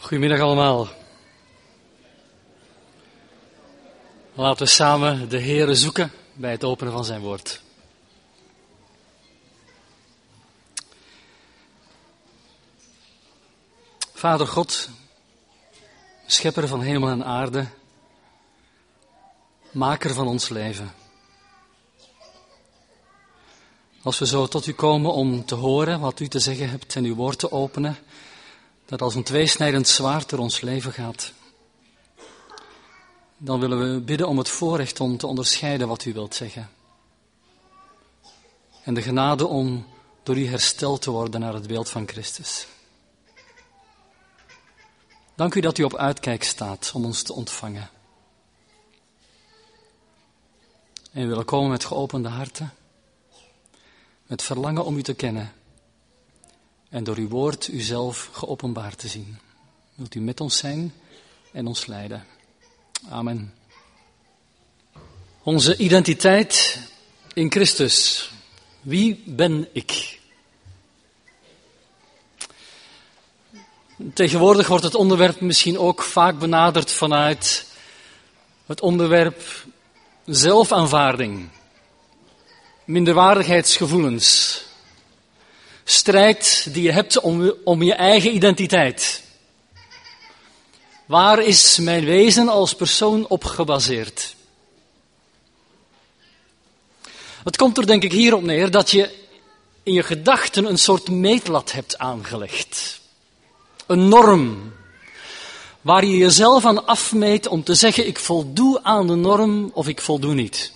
Goedemiddag allemaal. Laten we samen de Heere zoeken bij het openen van zijn woord. Vader God, schepper van hemel en aarde, maker van ons leven. Als we zo tot u komen om te horen wat u te zeggen hebt en uw woord te openen, dat als een tweesnijdend zwaard door ons leven gaat, dan willen we bidden om het voorrecht om te onderscheiden wat u wilt zeggen. En de genade om door u hersteld te worden naar het beeld van Christus. Dank u dat u op uitkijk staat om ons te ontvangen. En we willen komen met geopende harten, met verlangen om u te kennen en door uw woord uzelf geopenbaard te zien. Wilt u met ons zijn en ons leiden. Amen. Onze identiteit in Christus. Wie ben ik? Tegenwoordig wordt het onderwerp misschien ook vaak benaderd vanuit het onderwerp zelfaanvaarding, minderwaardigheidsgevoelens, strijd die je hebt om je eigen identiteit. Waar is mijn wezen als persoon op gebaseerd? Het komt er denk ik hierop neer dat je in je gedachten een soort meetlat hebt aangelegd. Een norm, waar je jezelf aan afmeet om te zeggen ik voldoe aan de norm of ik voldoe niet.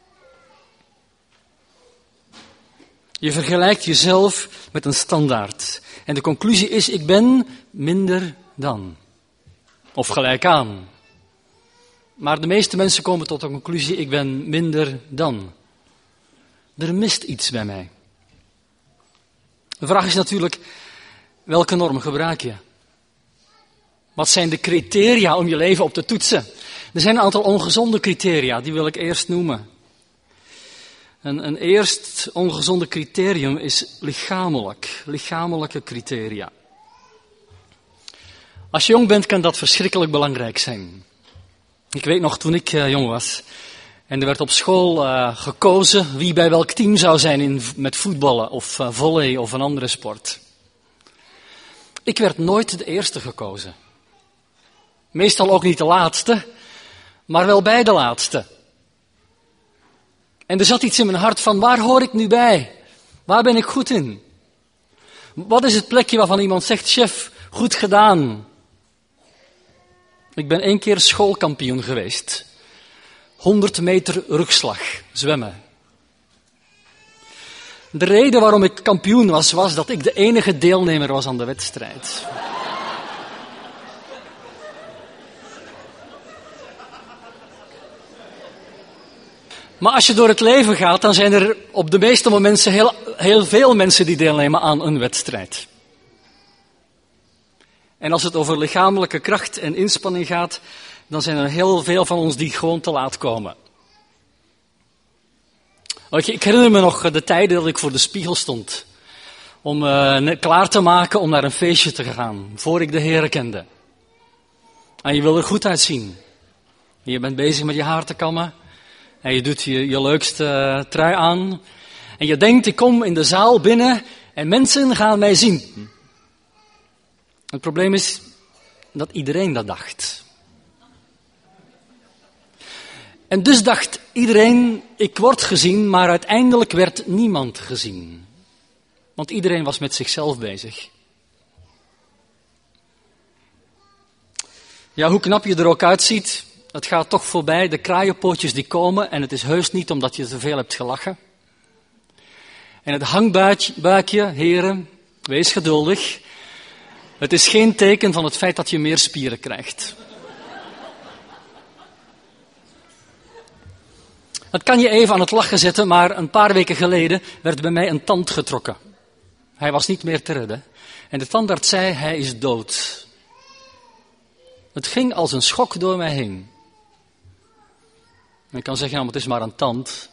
Je vergelijkt jezelf met een standaard. En de conclusie is ik ben minder dan. Of gelijk aan. Maar de meeste mensen komen tot de conclusie ik ben minder dan. Er mist iets bij mij. De vraag is natuurlijk, welke norm gebruik je? Wat zijn de criteria om je leven op te toetsen? Er zijn een aantal ongezonde criteria, die wil ik eerst noemen. Een eerst ongezonde criterium is lichamelijke criteria. Als je jong bent kan dat verschrikkelijk belangrijk zijn. Ik weet nog toen ik jong was en er werd op school gekozen wie bij welk team zou zijn met voetballen of volley of een andere sport. Ik werd nooit de eerste gekozen. Meestal ook niet de laatste, maar wel bij de laatste. En er zat iets in mijn hart van, waar hoor ik nu bij? Waar ben ik goed in? Wat is het plekje waarvan iemand zegt, chef, goed gedaan. Ik ben 1 keer schoolkampioen geweest. 100 meter rugslag, zwemmen. De reden waarom ik kampioen was dat ik de enige deelnemer was aan de wedstrijd. Maar als je door het leven gaat, dan zijn er op de meeste momenten heel veel mensen die deelnemen aan een wedstrijd. En als het over lichamelijke kracht en inspanning gaat, dan zijn er heel veel van ons die gewoon te laat komen. Ik herinner me nog de tijden dat ik voor de spiegel stond. Om klaar te maken om naar een feestje te gaan, voor ik de Heere kende. En je wil er goed uitzien. Je bent bezig met je haar te kammen. En je doet je leukste trui aan. En je denkt, ik kom in de zaal binnen en mensen gaan mij zien. Het probleem is dat iedereen dat dacht. En dus dacht iedereen, ik word gezien, maar uiteindelijk werd niemand gezien. Want iedereen was met zichzelf bezig. Ja, hoe knap je er ook uitziet, het gaat toch voorbij, de kraaienpootjes die komen en het is heus niet omdat je te veel hebt gelachen. En het hangbuikje, heren, wees geduldig. Het is geen teken van het feit dat je meer spieren krijgt. Het kan je even aan het lachen zetten, maar een paar weken geleden werd bij mij een tand getrokken. Hij was niet meer te redden. En de tandarts zei, hij is dood. Het ging als een schok door mij heen. En ik kan zeggen, ja, maar het is maar een tand.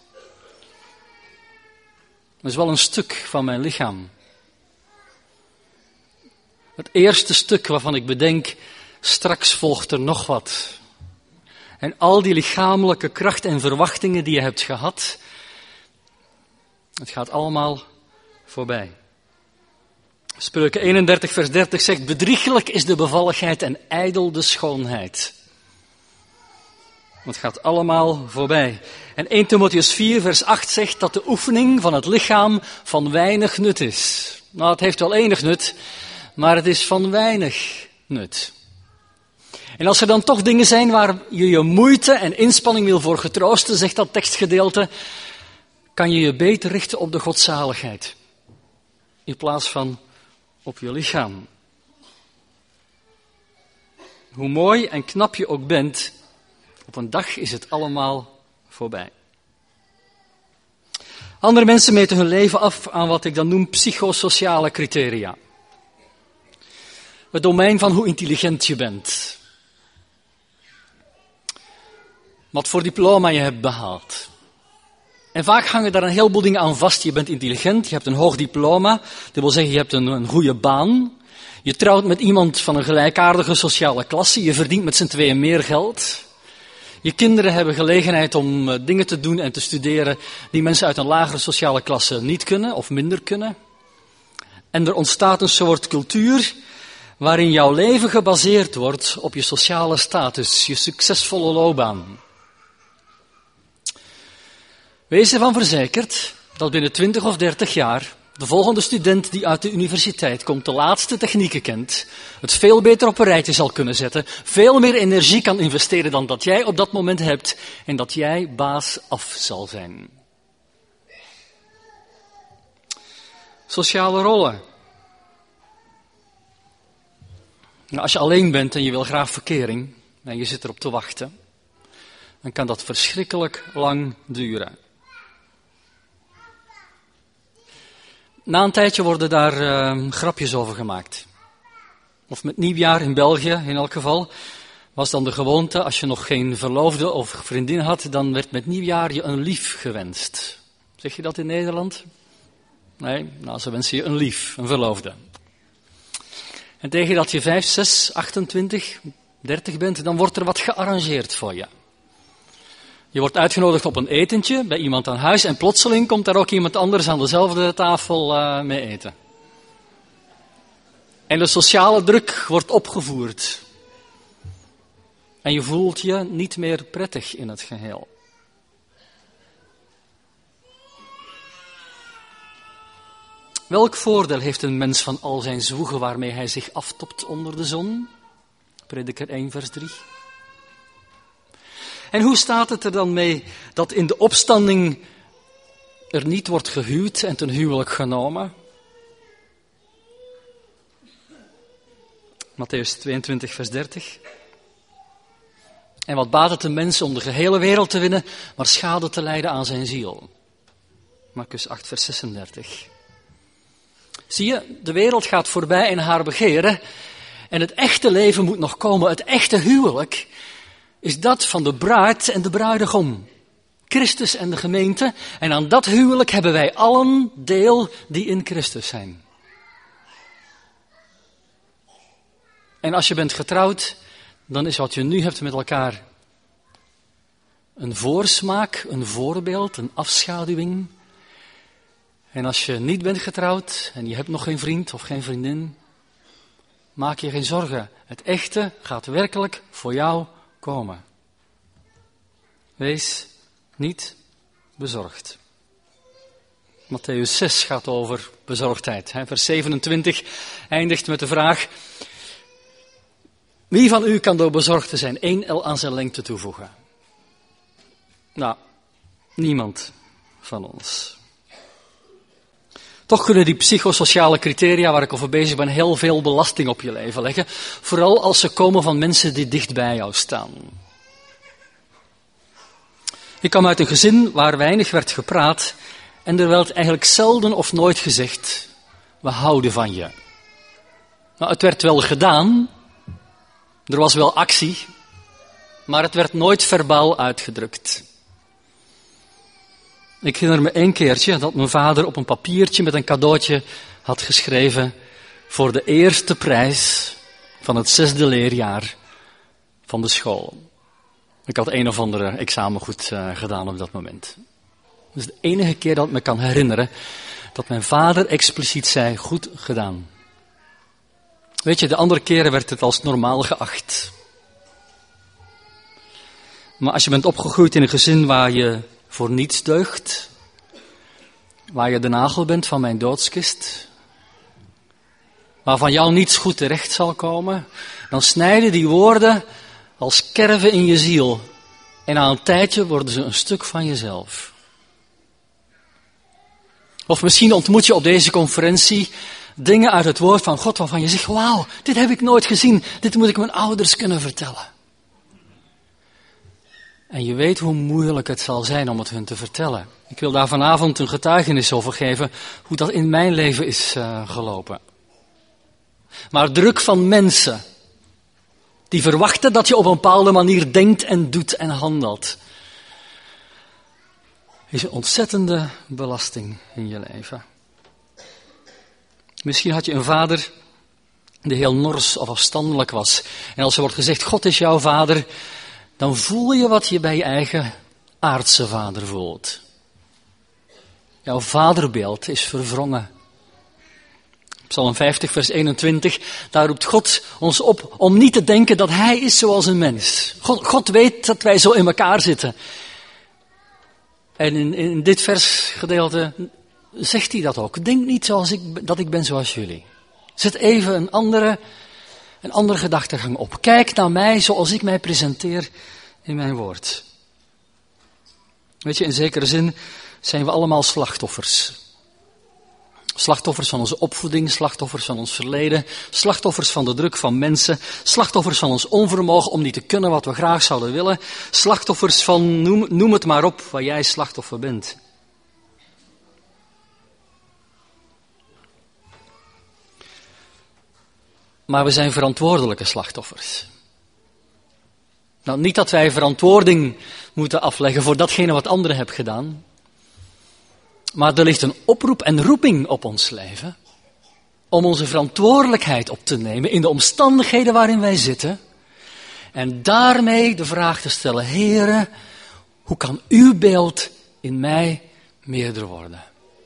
Het is wel een stuk van mijn lichaam. Het eerste stuk waarvan ik bedenk, straks volgt er nog wat. En al die lichamelijke kracht en verwachtingen die je hebt gehad, het gaat allemaal voorbij. Spreuken 31 vers 30 zegt, bedrieglijk is de bevalligheid en ijdel de schoonheid. Het gaat allemaal voorbij. En 1 Timotheüs 4 vers 8 zegt dat de oefening van het lichaam van weinig nut is. Nou, het heeft wel enig nut, maar het is van weinig nut. En als er dan toch dingen zijn waar je je moeite en inspanning wil voor getroosten, zegt dat tekstgedeelte, kan je je beter richten op de godzaligheid, in plaats van op je lichaam. Hoe mooi en knap je ook bent, op een dag is het allemaal voorbij. Andere mensen meten hun leven af aan wat ik dan noem psychosociale criteria. Het domein van hoe intelligent je bent. Wat voor diploma je hebt behaald. En vaak hangen daar een heleboel dingen aan vast. Je bent intelligent, je hebt een hoog diploma. Dat wil zeggen, je hebt een goede baan. Je trouwt met iemand van een gelijkaardige sociale klasse. Je verdient met z'n tweeën meer geld. Je kinderen hebben gelegenheid om dingen te doen en te studeren die mensen uit een lagere sociale klasse niet kunnen of minder kunnen. En er ontstaat een soort cultuur waarin jouw leven gebaseerd wordt op je sociale status, je succesvolle loopbaan. Wees ervan verzekerd dat binnen 20 of 30 jaar de volgende student die uit de universiteit komt, de laatste technieken kent, het veel beter op een rijtje zal kunnen zetten, veel meer energie kan investeren dan dat jij op dat moment hebt en dat jij baas af zal zijn. Sociale rollen. Nou, als je alleen bent en je wil graag verkering en je zit erop te wachten, dan kan dat verschrikkelijk lang duren. Na een tijdje worden daar grapjes over gemaakt. Of met nieuwjaar in België in elk geval was dan de gewoonte, als je nog geen verloofde of vriendin had, dan werd met nieuwjaar je een lief gewenst. Zeg je dat in Nederland? Nee, nou ze wensen je een lief, een verloofde. En tegen dat je 5, 6, 28, 30 bent, dan wordt er wat gearrangeerd voor je. Je wordt uitgenodigd op een etentje bij iemand aan huis en plotseling komt daar ook iemand anders aan dezelfde tafel mee eten. En de sociale druk wordt opgevoerd. En je voelt je niet meer prettig in het geheel. Welk voordeel heeft een mens van al zijn zwoegen waarmee hij zich aftopt onder de zon? Prediker 1 vers 3. En hoe staat het er dan mee dat in de opstanding er niet wordt gehuwd en ten huwelijk genomen? Mattheüs 22 vers 30. En wat baat het een mens om de gehele wereld te winnen, maar schade te lijden aan zijn ziel? Marcus 8 vers 36. Zie je, de wereld gaat voorbij in haar begeren en het echte leven moet nog komen. Het echte huwelijk is dat van de bruid en de bruidegom. Christus en de gemeente. En aan dat huwelijk hebben wij allen deel die in Christus zijn. En als je bent getrouwd, dan is wat je nu hebt met elkaar een voorsmaak, een voorbeeld, een afschaduwing. En als je niet bent getrouwd en je hebt nog geen vriend of geen vriendin, maak je geen zorgen. Het echte gaat werkelijk voor jou komen. Wees niet bezorgd. Mattheüs 6 gaat over bezorgdheid. Vers 27 eindigt met de vraag: wie van u kan door bezorgd te zijn 1 el aan zijn lengte toevoegen? Nou, niemand van ons. Toch kunnen die psychosociale criteria waar ik over bezig ben heel veel belasting op je leven leggen. Vooral als ze komen van mensen die dicht bij jou staan. Ik kwam uit een gezin waar weinig werd gepraat en er werd eigenlijk zelden of nooit gezegd: we houden van je. Nou, het werd wel gedaan, er was wel actie, maar het werd nooit verbaal uitgedrukt. Ik herinner me 1 keertje dat mijn vader op een papiertje met een cadeautje had geschreven: voor de eerste prijs van het 6e leerjaar van de school. Ik had een of andere examen goed gedaan op dat moment. Dat is de enige keer dat ik me kan herinneren dat mijn vader expliciet zei, goed gedaan. Weet je, de andere keren werd het als normaal geacht. Maar als je bent opgegroeid in een gezin waar je voor niets deugt, waar je de nagel bent van mijn doodskist, waar van jou niets goed terecht zal komen, dan snijden die woorden als kerven in je ziel. En na een tijdje worden ze een stuk van jezelf. Of misschien ontmoet je op deze conferentie dingen uit het woord van God waarvan je zegt, wauw, dit heb ik nooit gezien, dit moet ik mijn ouders kunnen vertellen. En je weet hoe moeilijk het zal zijn om het hun te vertellen. Ik wil daar vanavond een getuigenis over geven, hoe dat in mijn leven is gelopen. Maar druk van mensen, die verwachten dat je op een bepaalde manier denkt en doet en handelt, is een ontzettende belasting in je leven. Misschien had je een vader die heel nors of afstandelijk was. En als er wordt gezegd, God is jouw vader, dan voel je wat je bij je eigen aardse vader voelt. Jouw vaderbeeld is verwrongen. Psalm 50, vers 21, daar roept God ons op om niet te denken dat Hij is zoals een mens. God weet dat wij zo in elkaar zitten. En in dit versgedeelte zegt hij dat ook. Denk niet dat ik ben zoals jullie. Zet even een andere gedachtegang op. Kijk naar mij zoals ik mij presenteer in mijn woord. Weet je, in zekere zin zijn we allemaal slachtoffers. Slachtoffers van onze opvoeding, slachtoffers van ons verleden, slachtoffers van de druk van mensen, slachtoffers van ons onvermogen om niet te kunnen wat we graag zouden willen, slachtoffers van, noem het maar op, waar jij slachtoffer bent. Maar we zijn verantwoordelijke slachtoffers. Nou, niet dat wij verantwoording moeten afleggen voor datgene wat anderen hebben gedaan. Maar er ligt een oproep en roeping op ons leven om onze verantwoordelijkheid op te nemen in de omstandigheden waarin wij zitten. En daarmee de vraag te stellen, Heere, hoe kan uw beeld in mij meerder worden?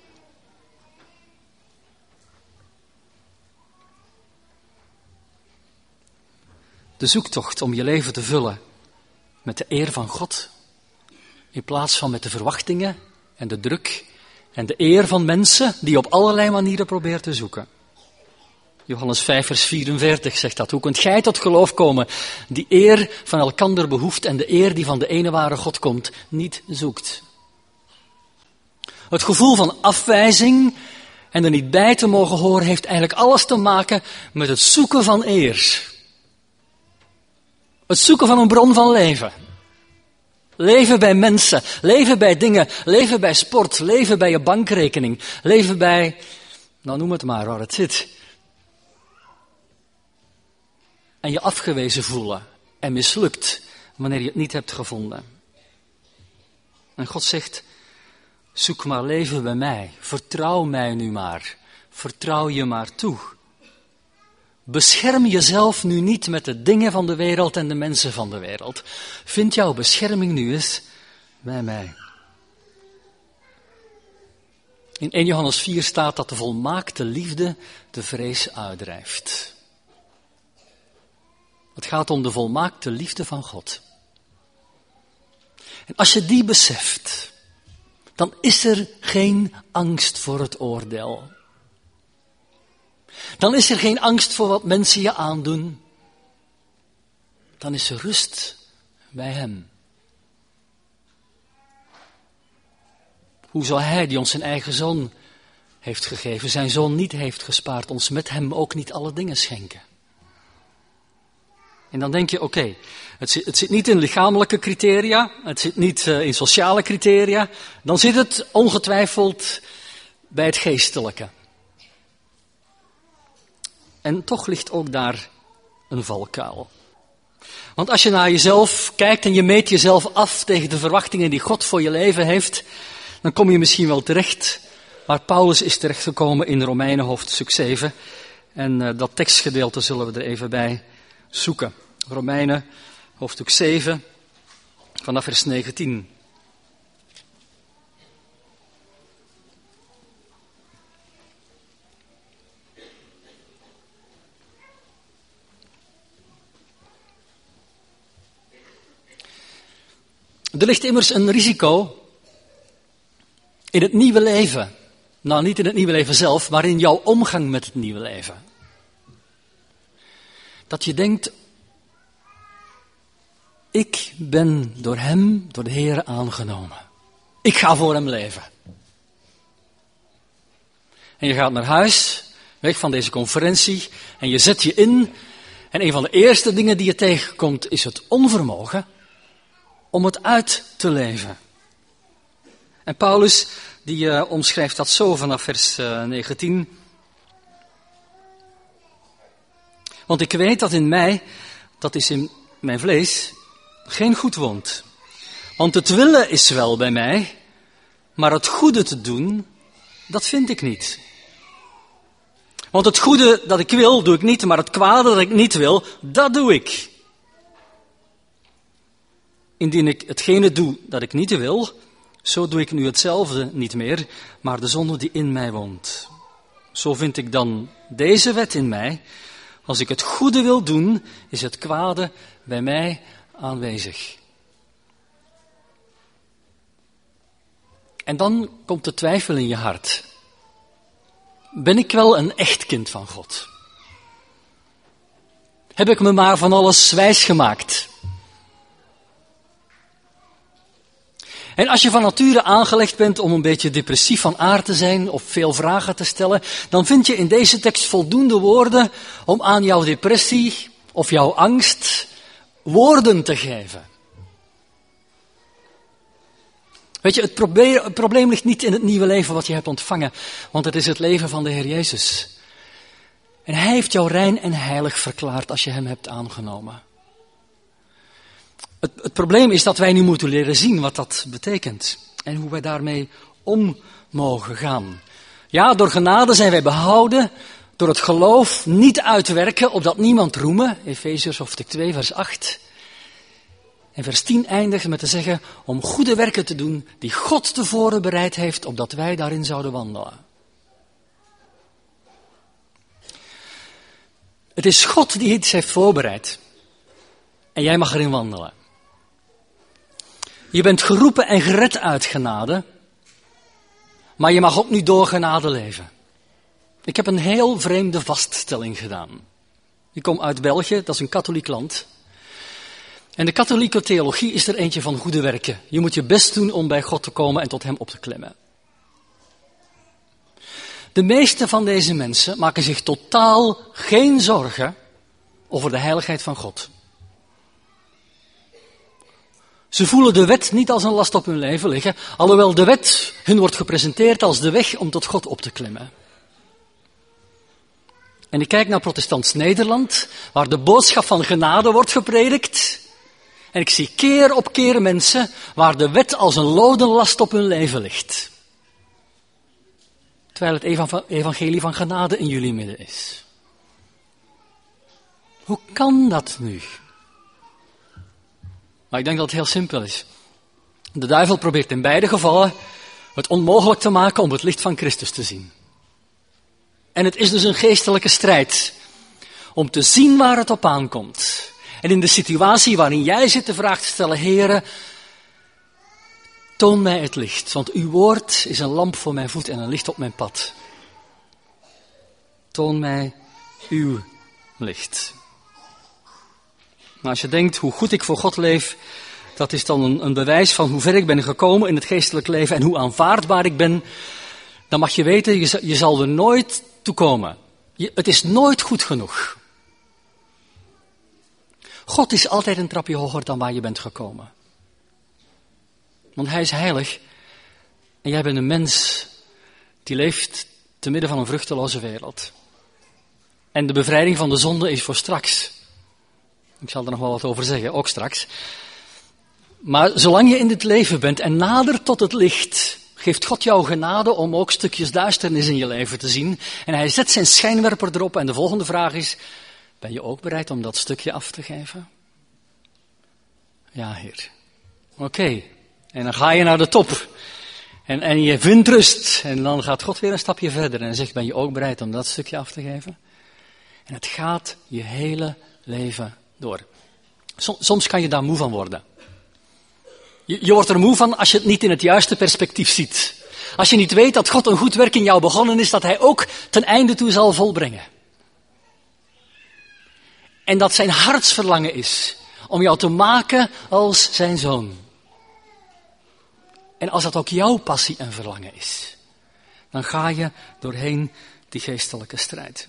De zoektocht om je leven te vullen met de eer van God, in plaats van met de verwachtingen en de druk en de eer van mensen die op allerlei manieren proberen te zoeken. Johannes 5 vers 44 zegt dat. Hoe kunt gij tot geloof komen die eer van elkander behoeft en de eer die van de ene ware God komt niet zoekt? Het gevoel van afwijzing en er niet bij te mogen horen heeft eigenlijk alles te maken met het zoeken van eer. Het zoeken van een bron van leven. Leven bij mensen, leven bij dingen, leven bij sport, leven bij je bankrekening, leven bij, nou noem het maar waar het zit. En je afgewezen voelen en mislukt wanneer je het niet hebt gevonden. En God zegt, zoek maar leven bij mij, vertrouw mij nu maar, vertrouw je maar toe. Bescherm jezelf nu niet met de dingen van de wereld en de mensen van de wereld. Vind jouw bescherming nu eens bij mij. In 1 Johannes 4 staat dat de volmaakte liefde de vrees uitdrijft. Het gaat om de volmaakte liefde van God. En als je die beseft, dan is er geen angst voor het oordeel. Dan is er geen angst voor wat mensen je aandoen. Dan is er rust bij Hem. Hoe zou Hij, die ons zijn eigen Zoon heeft gegeven, zijn Zoon niet heeft gespaard, ons met Hem ook niet alle dingen schenken? En dan denk je, oké, het zit niet in lichamelijke criteria, het zit niet in sociale criteria, dan zit het ongetwijfeld bij het geestelijke. En toch ligt ook daar een valkuil. Want als je naar jezelf kijkt en je meet jezelf af tegen de verwachtingen die God voor je leven heeft, dan kom je misschien wel terecht waar Paulus is terechtgekomen in Romeinen hoofdstuk 7. En dat tekstgedeelte zullen we er even bij zoeken. Romeinen, hoofdstuk 7, vanaf vers 19. Er ligt immers een risico in het nieuwe leven. Nou, niet in het nieuwe leven zelf, maar in jouw omgang met het nieuwe leven. Dat je denkt, ik ben door hem, door de Heer aangenomen. Ik ga voor hem leven. En je gaat naar huis, weg van deze conferentie, en je zet je in. En een van de eerste dingen die je tegenkomt is het onvermogen om het uit te leven. En Paulus, die omschrijft dat zo vanaf vers 19. Want ik weet dat in mij, dat is in mijn vlees, geen goed woont. Want het willen is wel bij mij, maar het goede te doen, dat vind ik niet. Want het goede dat ik wil, doe ik niet, maar het kwade dat ik niet wil, dat doe ik. Indien ik hetgene doe dat ik niet wil, zo doe ik nu hetzelfde niet meer, maar de zonde die in mij woont. Zo vind ik dan deze wet in mij. Als ik het goede wil doen, is het kwade bij mij aanwezig. En dan komt de twijfel in je hart. Ben ik wel een echt kind van God? Heb ik me maar van alles wijs gemaakt? En als je van nature aangelegd bent om een beetje depressief van aard te zijn of veel vragen te stellen, dan vind je in deze tekst voldoende woorden om aan jouw depressie of jouw angst woorden te geven. Weet je, het probleem ligt niet in het nieuwe leven wat je hebt ontvangen, want het is het leven van de Heer Jezus. En Hij heeft jou rein en heilig verklaard als je Hem hebt aangenomen. Het probleem is dat wij nu moeten leren zien wat dat betekent en hoe wij daarmee om mogen gaan. Ja, door genade zijn wij behouden, door het geloof niet uitwerken, opdat niemand roemen. Efeziërs hoofdstuk 2, vers 8. En vers 10 eindigt met te zeggen, om goede werken te doen die God tevoren bereid heeft, opdat wij daarin zouden wandelen. Het is God die iets heeft voorbereid. En jij mag erin wandelen. Je bent geroepen en gered uit genade, maar je mag ook niet door genade leven. Ik heb een heel vreemde vaststelling gedaan. Ik kom uit België, dat is een katholiek land. En de katholieke theologie is er eentje van goede werken. Je moet je best doen om bij God te komen en tot Hem op te klimmen. De meeste van deze mensen maken zich totaal geen zorgen over de heiligheid van God. Ze voelen de wet niet als een last op hun leven liggen, alhoewel de wet hun wordt gepresenteerd als de weg om tot God op te klimmen. En ik kijk naar protestants Nederland, waar de boodschap van genade wordt gepredikt. En ik zie keer op keer mensen waar de wet als een loden last op hun leven ligt. Terwijl het evangelie van genade in jullie midden is. Hoe kan dat nu? Maar ik denk dat het heel simpel is. De duivel probeert in beide gevallen het onmogelijk te maken om het licht van Christus te zien. En het is dus een geestelijke strijd om te zien waar het op aankomt. En in de situatie waarin jij zit de vraag te stellen, Heere, toon mij het licht, want uw woord is een lamp voor mijn voet en een licht op mijn pad. Toon mij uw licht. Maar als je denkt hoe goed ik voor God leef, dat is dan een bewijs van hoe ver ik ben gekomen in het geestelijk leven en hoe aanvaardbaar ik ben, dan mag je weten, je zal er nooit toe komen. Het is nooit goed genoeg. God is altijd een trapje hoger dan waar je bent gekomen. Want Hij is heilig en jij bent een mens die leeft te midden van een vruchteloze wereld. En de bevrijding van de zonde is voor straks. Ik zal er nog wel wat over zeggen, ook straks. Maar zolang je in dit leven bent en nader tot het licht, geeft God jou genade om ook stukjes duisternis in je leven te zien. En hij zet zijn schijnwerper erop en de volgende vraag is, ben je ook bereid om dat stukje af te geven? Ja, Heer. Oké. En dan ga je naar de top. En je vindt rust. En dan gaat God weer een stapje verder en zegt, ben je ook bereid om dat stukje af te geven? En het gaat je hele leven door. Soms kan je daar moe van worden. Je wordt er moe van als je het niet in het juiste perspectief ziet. Als je niet weet dat God een goed werk in jou begonnen is, dat hij ook ten einde toe zal volbrengen. En dat zijn hartsverlangen is om jou te maken als zijn zoon. En als dat ook jouw passie en verlangen is, dan ga je doorheen die geestelijke strijd.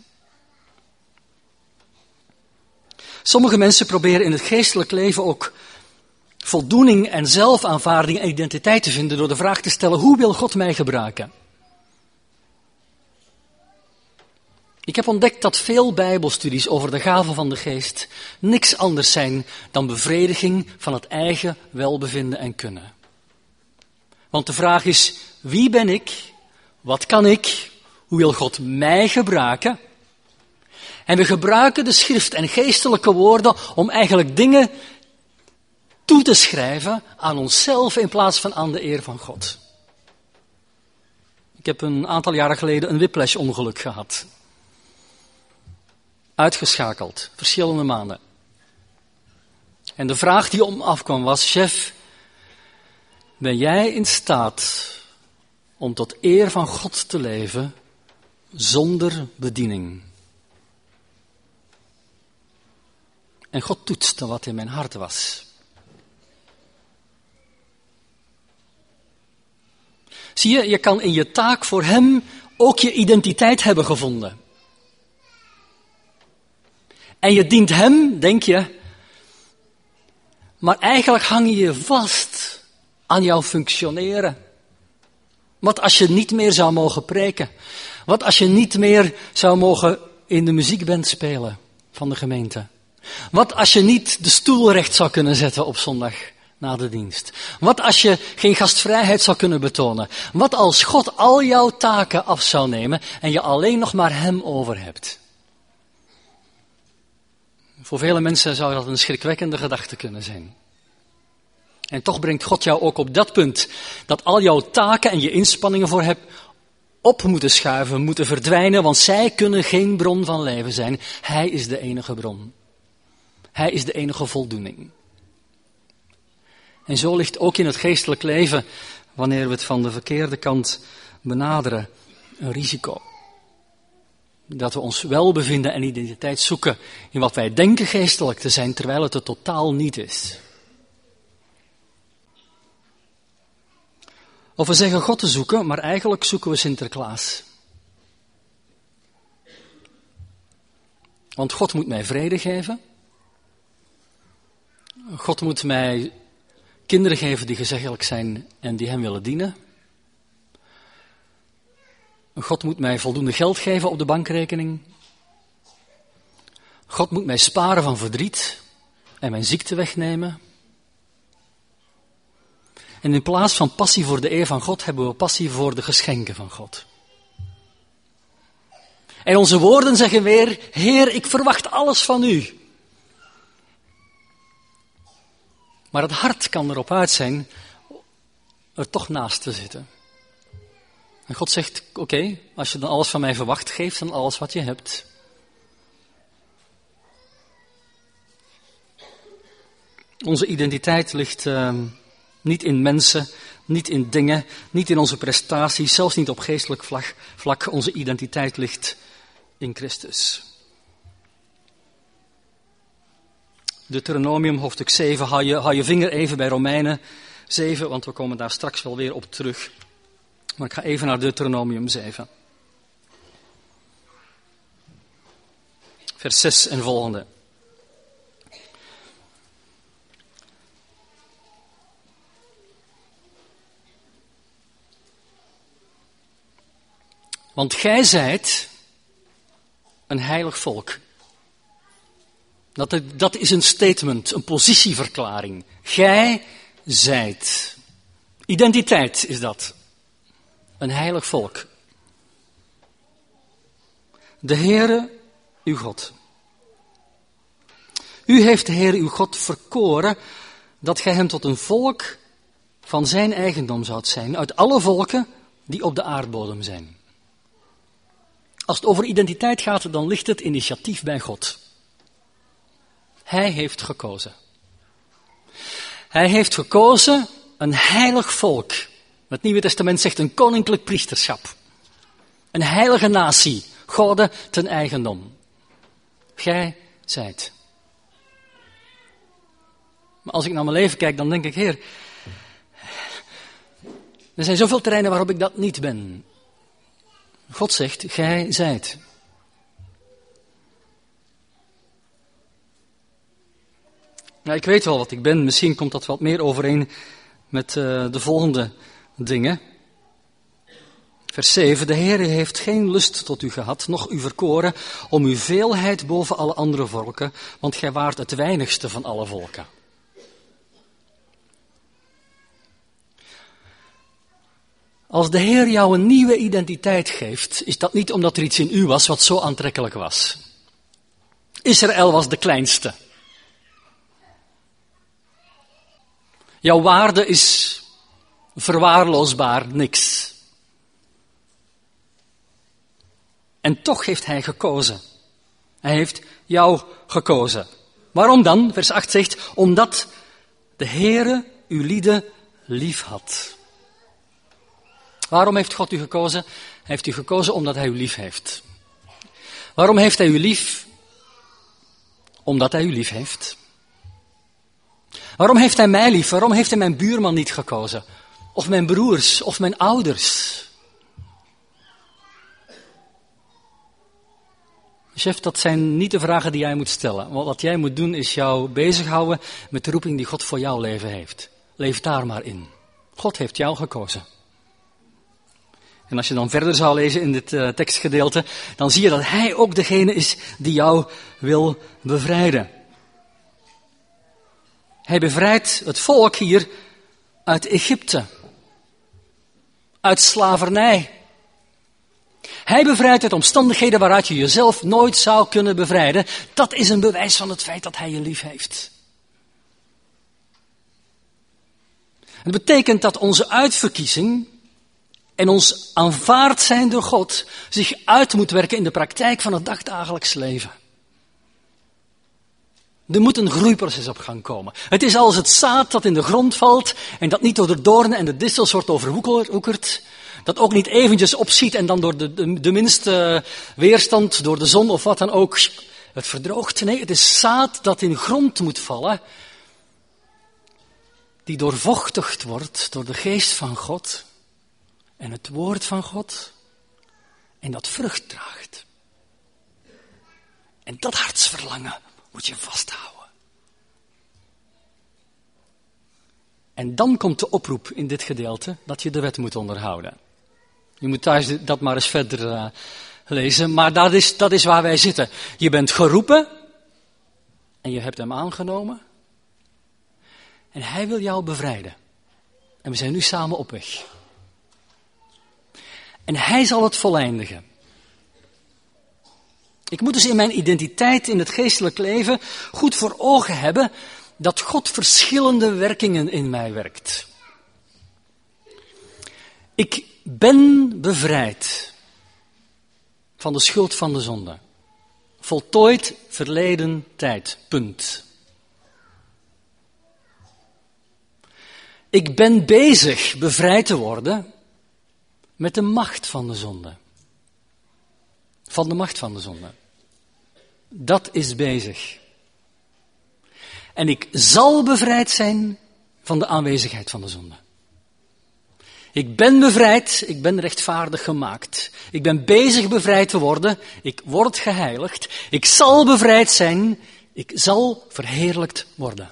Sommige mensen proberen in het geestelijk leven ook voldoening en zelfaanvaarding en identiteit te vinden door de vraag te stellen, hoe wil God mij gebruiken? Ik heb ontdekt dat veel bijbelstudies over de gaven van de geest niks anders zijn dan bevrediging van het eigen welbevinden en kunnen. Want de vraag is, wie ben ik? Wat kan ik? Hoe wil God mij gebruiken? En we gebruiken de schrift en geestelijke woorden om eigenlijk dingen toe te schrijven aan onszelf in plaats van aan de eer van God. Ik heb een aantal jaren geleden een whiplash-ongeluk gehad. Uitgeschakeld, verschillende maanden. En de vraag die om afkwam was, chef, ben jij in staat om tot eer van God te leven zonder bediening? En God toetste wat in mijn hart was. Zie je, je kan in je taak voor hem ook je identiteit hebben gevonden. En je dient hem, denk je, maar eigenlijk hang je je vast aan jouw functioneren. Wat als je niet meer zou mogen preken? Wat als je niet meer zou mogen in de muziekband spelen van de gemeente? Wat als je niet de stoel recht zou kunnen zetten op zondag na de dienst? Wat als je geen gastvrijheid zou kunnen betonen? Wat als God al jouw taken af zou nemen en je alleen nog maar hem over hebt? Voor vele mensen zou dat een schrikwekkende gedachte kunnen zijn. En toch brengt God jou ook op dat punt dat al jouw taken en je inspanningen voor hem op moeten schuiven, moeten verdwijnen, want zij kunnen geen bron van leven zijn. Hij is de enige bron. Hij is de enige voldoening. En zo ligt ook in het geestelijk leven, wanneer we het van de verkeerde kant benaderen, een risico. Dat we ons welbevinden en identiteit zoeken in wat wij denken geestelijk te zijn, terwijl het er totaal niet is. Of we zeggen God te zoeken, maar eigenlijk zoeken we Sinterklaas. Want God moet mij vrede geven. God moet mij kinderen geven die gezeggelijk zijn en die hem willen dienen. God moet mij voldoende geld geven op de bankrekening. God moet mij sparen van verdriet en mijn ziekte wegnemen. En in plaats van passie voor de eer van God, hebben we passie voor de geschenken van God. En onze woorden zeggen weer, Heer, ik verwacht alles van u. Maar het hart kan erop uit zijn er toch naast te zitten. En God zegt, oké, als je dan alles van mij verwacht, geef dan alles wat je hebt. Onze identiteit ligt niet in mensen, niet in dingen, niet in onze prestaties, zelfs niet op geestelijk vlak. Onze identiteit ligt in Christus. Deuteronomium hoofdstuk 7, hou je vinger even bij Romeinen 7, want we komen daar straks wel weer op terug. Maar ik ga even naar Deuteronomium 7. Vers 6 en volgende. Want gij zijt een heilig volk. Dat is een statement, een positieverklaring. Gij zijt. Identiteit is dat. een heilig volk. De Heere, uw God. U heeft de Heere, uw God, verkoren dat gij hem tot een volk van zijn eigendom zoudt zijn, uit alle volken die op de aardbodem zijn. Als het over identiteit gaat, dan ligt het initiatief bij God. Hij heeft gekozen. Hij heeft gekozen een heilig volk. Het Nieuwe Testament zegt een koninklijk priesterschap. Een heilige natie, Gode ten eigendom. Gij zijt. Maar als ik naar mijn leven kijk, dan denk ik, Heer, er zijn zoveel terreinen waarop ik dat niet ben. God zegt, gij zijt. Nou, ik weet wel wat ik ben. Misschien komt dat wat meer overeen met de volgende dingen. Vers 7. De Heere heeft geen lust tot u gehad, noch u verkoren, om uw veelheid boven alle andere volken, want gij waart het weinigste van alle volken. Als de Heer jou een nieuwe identiteit geeft, is dat niet omdat er iets in u was wat zo aantrekkelijk was. Israël was de kleinste. Jouw waarde is verwaarloosbaar niks. En toch heeft hij gekozen. Hij heeft jou gekozen. Waarom dan? Vers 8 zegt, omdat de Heere uw lieden lief had. Waarom heeft God u gekozen? Hij heeft u gekozen omdat hij u lief heeft. Waarom heeft hij u lief? Omdat hij u lief heeft. Waarom heeft hij mij lief? Waarom heeft hij mijn buurman niet gekozen? Of mijn broers? Of mijn ouders? Chef, dat zijn niet de vragen die jij moet stellen. Wat jij moet doen is jou bezighouden met de roeping die God voor jouw leven heeft. Leef daar maar in. God heeft jou gekozen. En als je dan verder zou lezen in dit tekstgedeelte, dan zie je dat hij ook degene is die jou wil bevrijden. Hij bevrijdt het volk hier uit Egypte, uit slavernij. Hij bevrijdt uit omstandigheden waaruit je jezelf nooit zou kunnen bevrijden. Dat is een bewijs van het feit dat hij je lief heeft. Het betekent dat onze uitverkiezing en ons aanvaard zijn door God zich uit moet werken in de praktijk van het dagdagelijks leven. Er moet een groeiproces op gang komen. Het is als het zaad dat in de grond valt en dat niet door de doornen en de distels wordt overwoekerd. Dat ook niet eventjes opziet en dan door de minste weerstand, door de zon of wat dan ook, het verdroogt. Nee, het is zaad dat in grond moet vallen, die doorvochtigd wordt door de geest van God en het woord van God en dat vrucht draagt. En dat hartsverlangen moet je vasthouden. En dan komt de oproep in dit gedeelte dat je de wet moet onderhouden. Je moet thuis dat maar eens verder lezen, maar dat is waar wij zitten. Je bent geroepen en je hebt hem aangenomen en hij wil jou bevrijden. En we zijn nu samen op weg. En hij zal het voleindigen. Ik moet dus in mijn identiteit in het geestelijk leven goed voor ogen hebben dat God verschillende werkingen in mij werkt. Ik ben bevrijd van de schuld van de zonde. Voltooid verleden tijd. Punt. Ik ben bezig bevrijd te worden met de macht van de zonde. Van de macht van de zonde. Dat is bezig. En ik zal bevrijd zijn van de aanwezigheid van de zonde. Ik ben bevrijd, ik ben rechtvaardig gemaakt. Ik ben bezig bevrijd te worden, ik word geheiligd. Ik zal bevrijd zijn, ik zal verheerlijkt worden.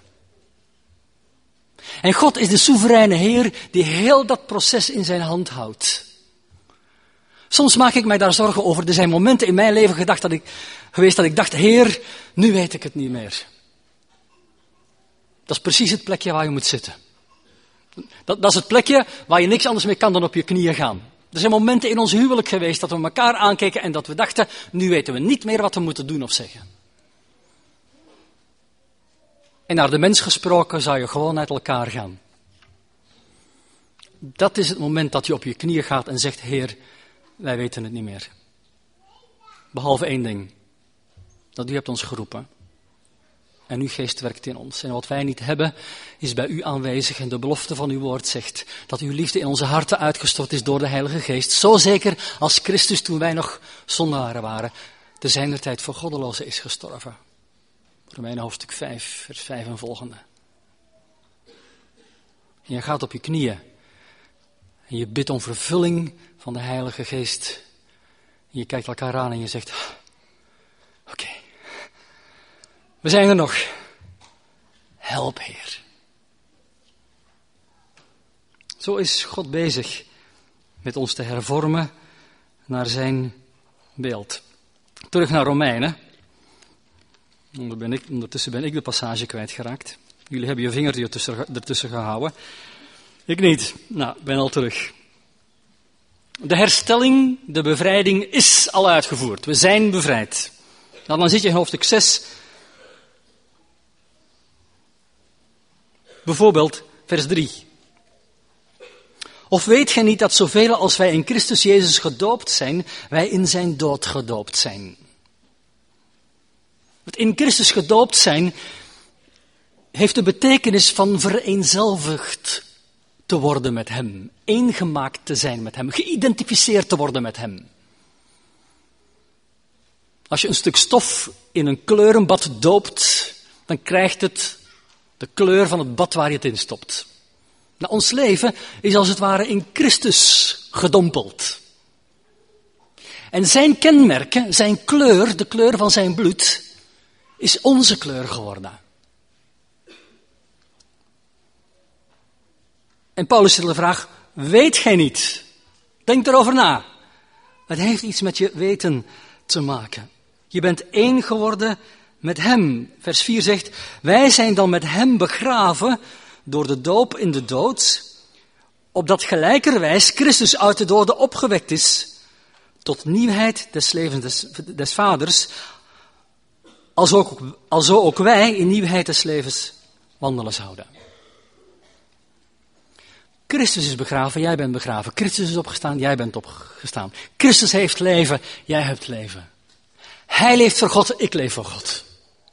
En God is de soevereine Heer die heel dat proces in zijn hand houdt. Soms maak ik mij daar zorgen over. Er zijn momenten in mijn leven geweest dat ik dacht, Heer, nu weet ik het niet meer. Dat is precies het plekje waar je moet zitten. Dat is het plekje waar je niks anders meer kan dan op je knieën gaan. Er zijn momenten in ons huwelijk geweest dat we elkaar aankeken en dat we dachten, nu weten we niet meer wat we moeten doen of zeggen. En naar de mens gesproken zou je gewoon uit elkaar gaan. Dat is het moment dat je op je knieën gaat en zegt, Heer, wij weten het niet meer. Behalve één ding, dat u hebt ons geroepen. En uw geest werkt in ons. En wat wij niet hebben, is bij u aanwezig. En de belofte van uw woord zegt dat uw liefde in onze harten uitgestort is door de Heilige Geest. Zo zeker als Christus toen wij nog zondaren waren, te zijner tijd voor goddelozen is gestorven. Romeinen hoofdstuk 5, vers 5 en volgende. En je gaat op je knieën. En je bidt om vervulling van de Heilige Geest. En je kijkt elkaar aan en je zegt, oké. We zijn er nog. Help, Heer. Zo is God bezig met ons te hervormen naar zijn beeld. Terug naar Romeinen. Ondertussen ben ik de passage kwijtgeraakt. Jullie hebben je vinger ertussen gehouden. Ik niet. Nou, ik ben al terug. De herstelling, de bevrijding is al uitgevoerd. We zijn bevrijd. Nou, dan zit je in hoofdstuk 6. Bijvoorbeeld vers 3. Of weet gij niet dat zoveel als wij in Christus Jezus gedoopt zijn, wij in zijn dood gedoopt zijn? Het in Christus gedoopt zijn heeft de betekenis van vereenzelvigd te worden met hem, eengemaakt te zijn met hem, geïdentificeerd te worden met hem. Als je een stuk stof in een kleurenbad doopt, dan krijgt het de kleur van het bad waar je het in stopt. Nou, ons leven is als het ware in Christus gedompeld. En zijn kenmerken, zijn kleur, de kleur van zijn bloed, is onze kleur geworden. En Paulus stelt de vraag, weet gij niet? Denk erover na. Het heeft iets met je weten te maken. Je bent één geworden met hem. Vers 4 zegt, wij zijn dan met hem begraven door de doop in de dood, opdat gelijkerwijs Christus uit de doden opgewekt is, tot nieuwheid des levens des vaders, alzo ook wij in nieuwheid des levens wandelen zouden. Christus is begraven, jij bent begraven. Christus is opgestaan, jij bent opgestaan. Christus heeft leven, jij hebt leven. Hij leeft voor God, ik leef voor God.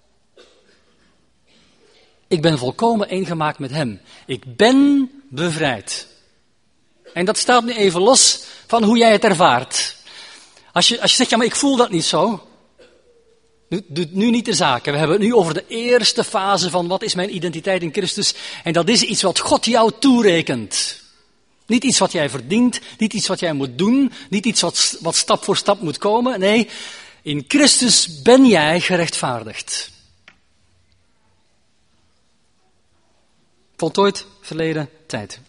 Ik ben volkomen eengemaakt met hem. Ik ben bevrijd. En dat staat nu even los van hoe jij het ervaart. Als je zegt, ja, maar ik voel dat niet zo. Doe nu niet de zaken. We hebben het nu over de eerste fase van wat is mijn identiteit in Christus. En dat is iets wat God jou toerekent. Niet iets wat jij verdient, niet iets wat jij moet doen, niet iets wat stap voor stap moet komen. Nee, in Christus ben jij gerechtvaardigd. Voltooid verleden tijd.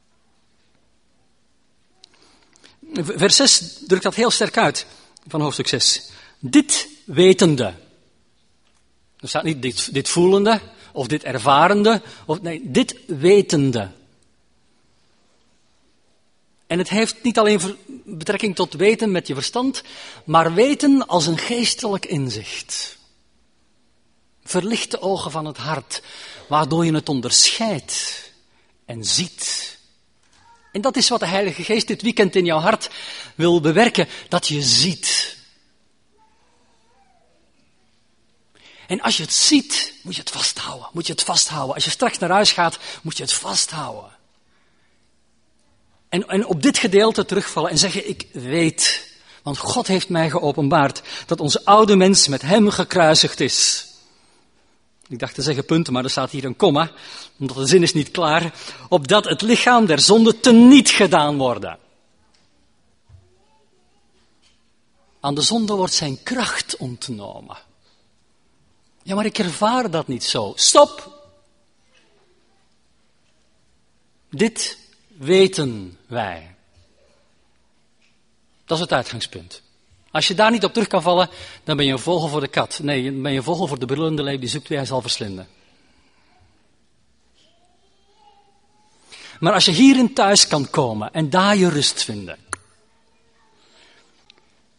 Vers 6 drukt dat heel sterk uit van hoofdstuk 6. Dit wetende. Er staat niet dit voelende of dit ervarende. Nee, dit wetende. En het heeft niet alleen betrekking tot weten met je verstand, maar weten als een geestelijk inzicht. Verlicht de ogen van het hart, waardoor je het onderscheidt en ziet. En dat is wat de Heilige Geest dit weekend in jouw hart wil bewerken, dat je ziet. En als je het ziet, moet je het vasthouden. Als je straks naar huis gaat, moet je het vasthouden. En op dit gedeelte terugvallen en zeggen, ik weet, want God heeft mij geopenbaard dat onze oude mens met hem gekruisigd is. Ik dacht te zeggen punten, maar er staat hier een komma, omdat de zin is niet klaar. Opdat het lichaam der zonde teniet gedaan worden. Aan de zonde wordt zijn kracht ontnomen. Ja, maar ik ervaar dat niet zo. Stop! Dit weten wij. Dat is het uitgangspunt. Als je daar niet op terug kan vallen, dan ben je een vogel voor de kat. Nee, dan ben je een vogel voor de brullende leeuw die zoekt wie hij zal verslinden. Maar als je hierin thuis kan komen en daar je rust vinden,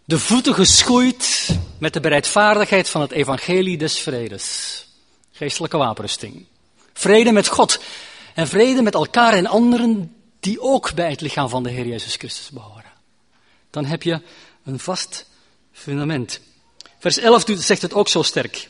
de voeten geschoeid met de bereidvaardigheid van het evangelie des vredes. Geestelijke wapenrusting. Vrede met God en vrede met elkaar en anderen die ook bij het lichaam van de Heer Jezus Christus behoren. Dan heb je een vast fundament. Vers 11 zegt het ook zo sterk.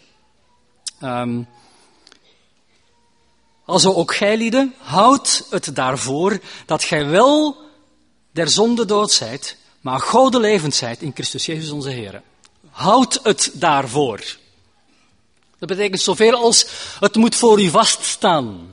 Alzo ook gijlieden, houd het daarvoor dat gij wel der zonde dood zijt, maar gode levend zijt in Christus Jezus onze Heer. Houd het daarvoor. Dat betekent zoveel als het moet voor u vaststaan.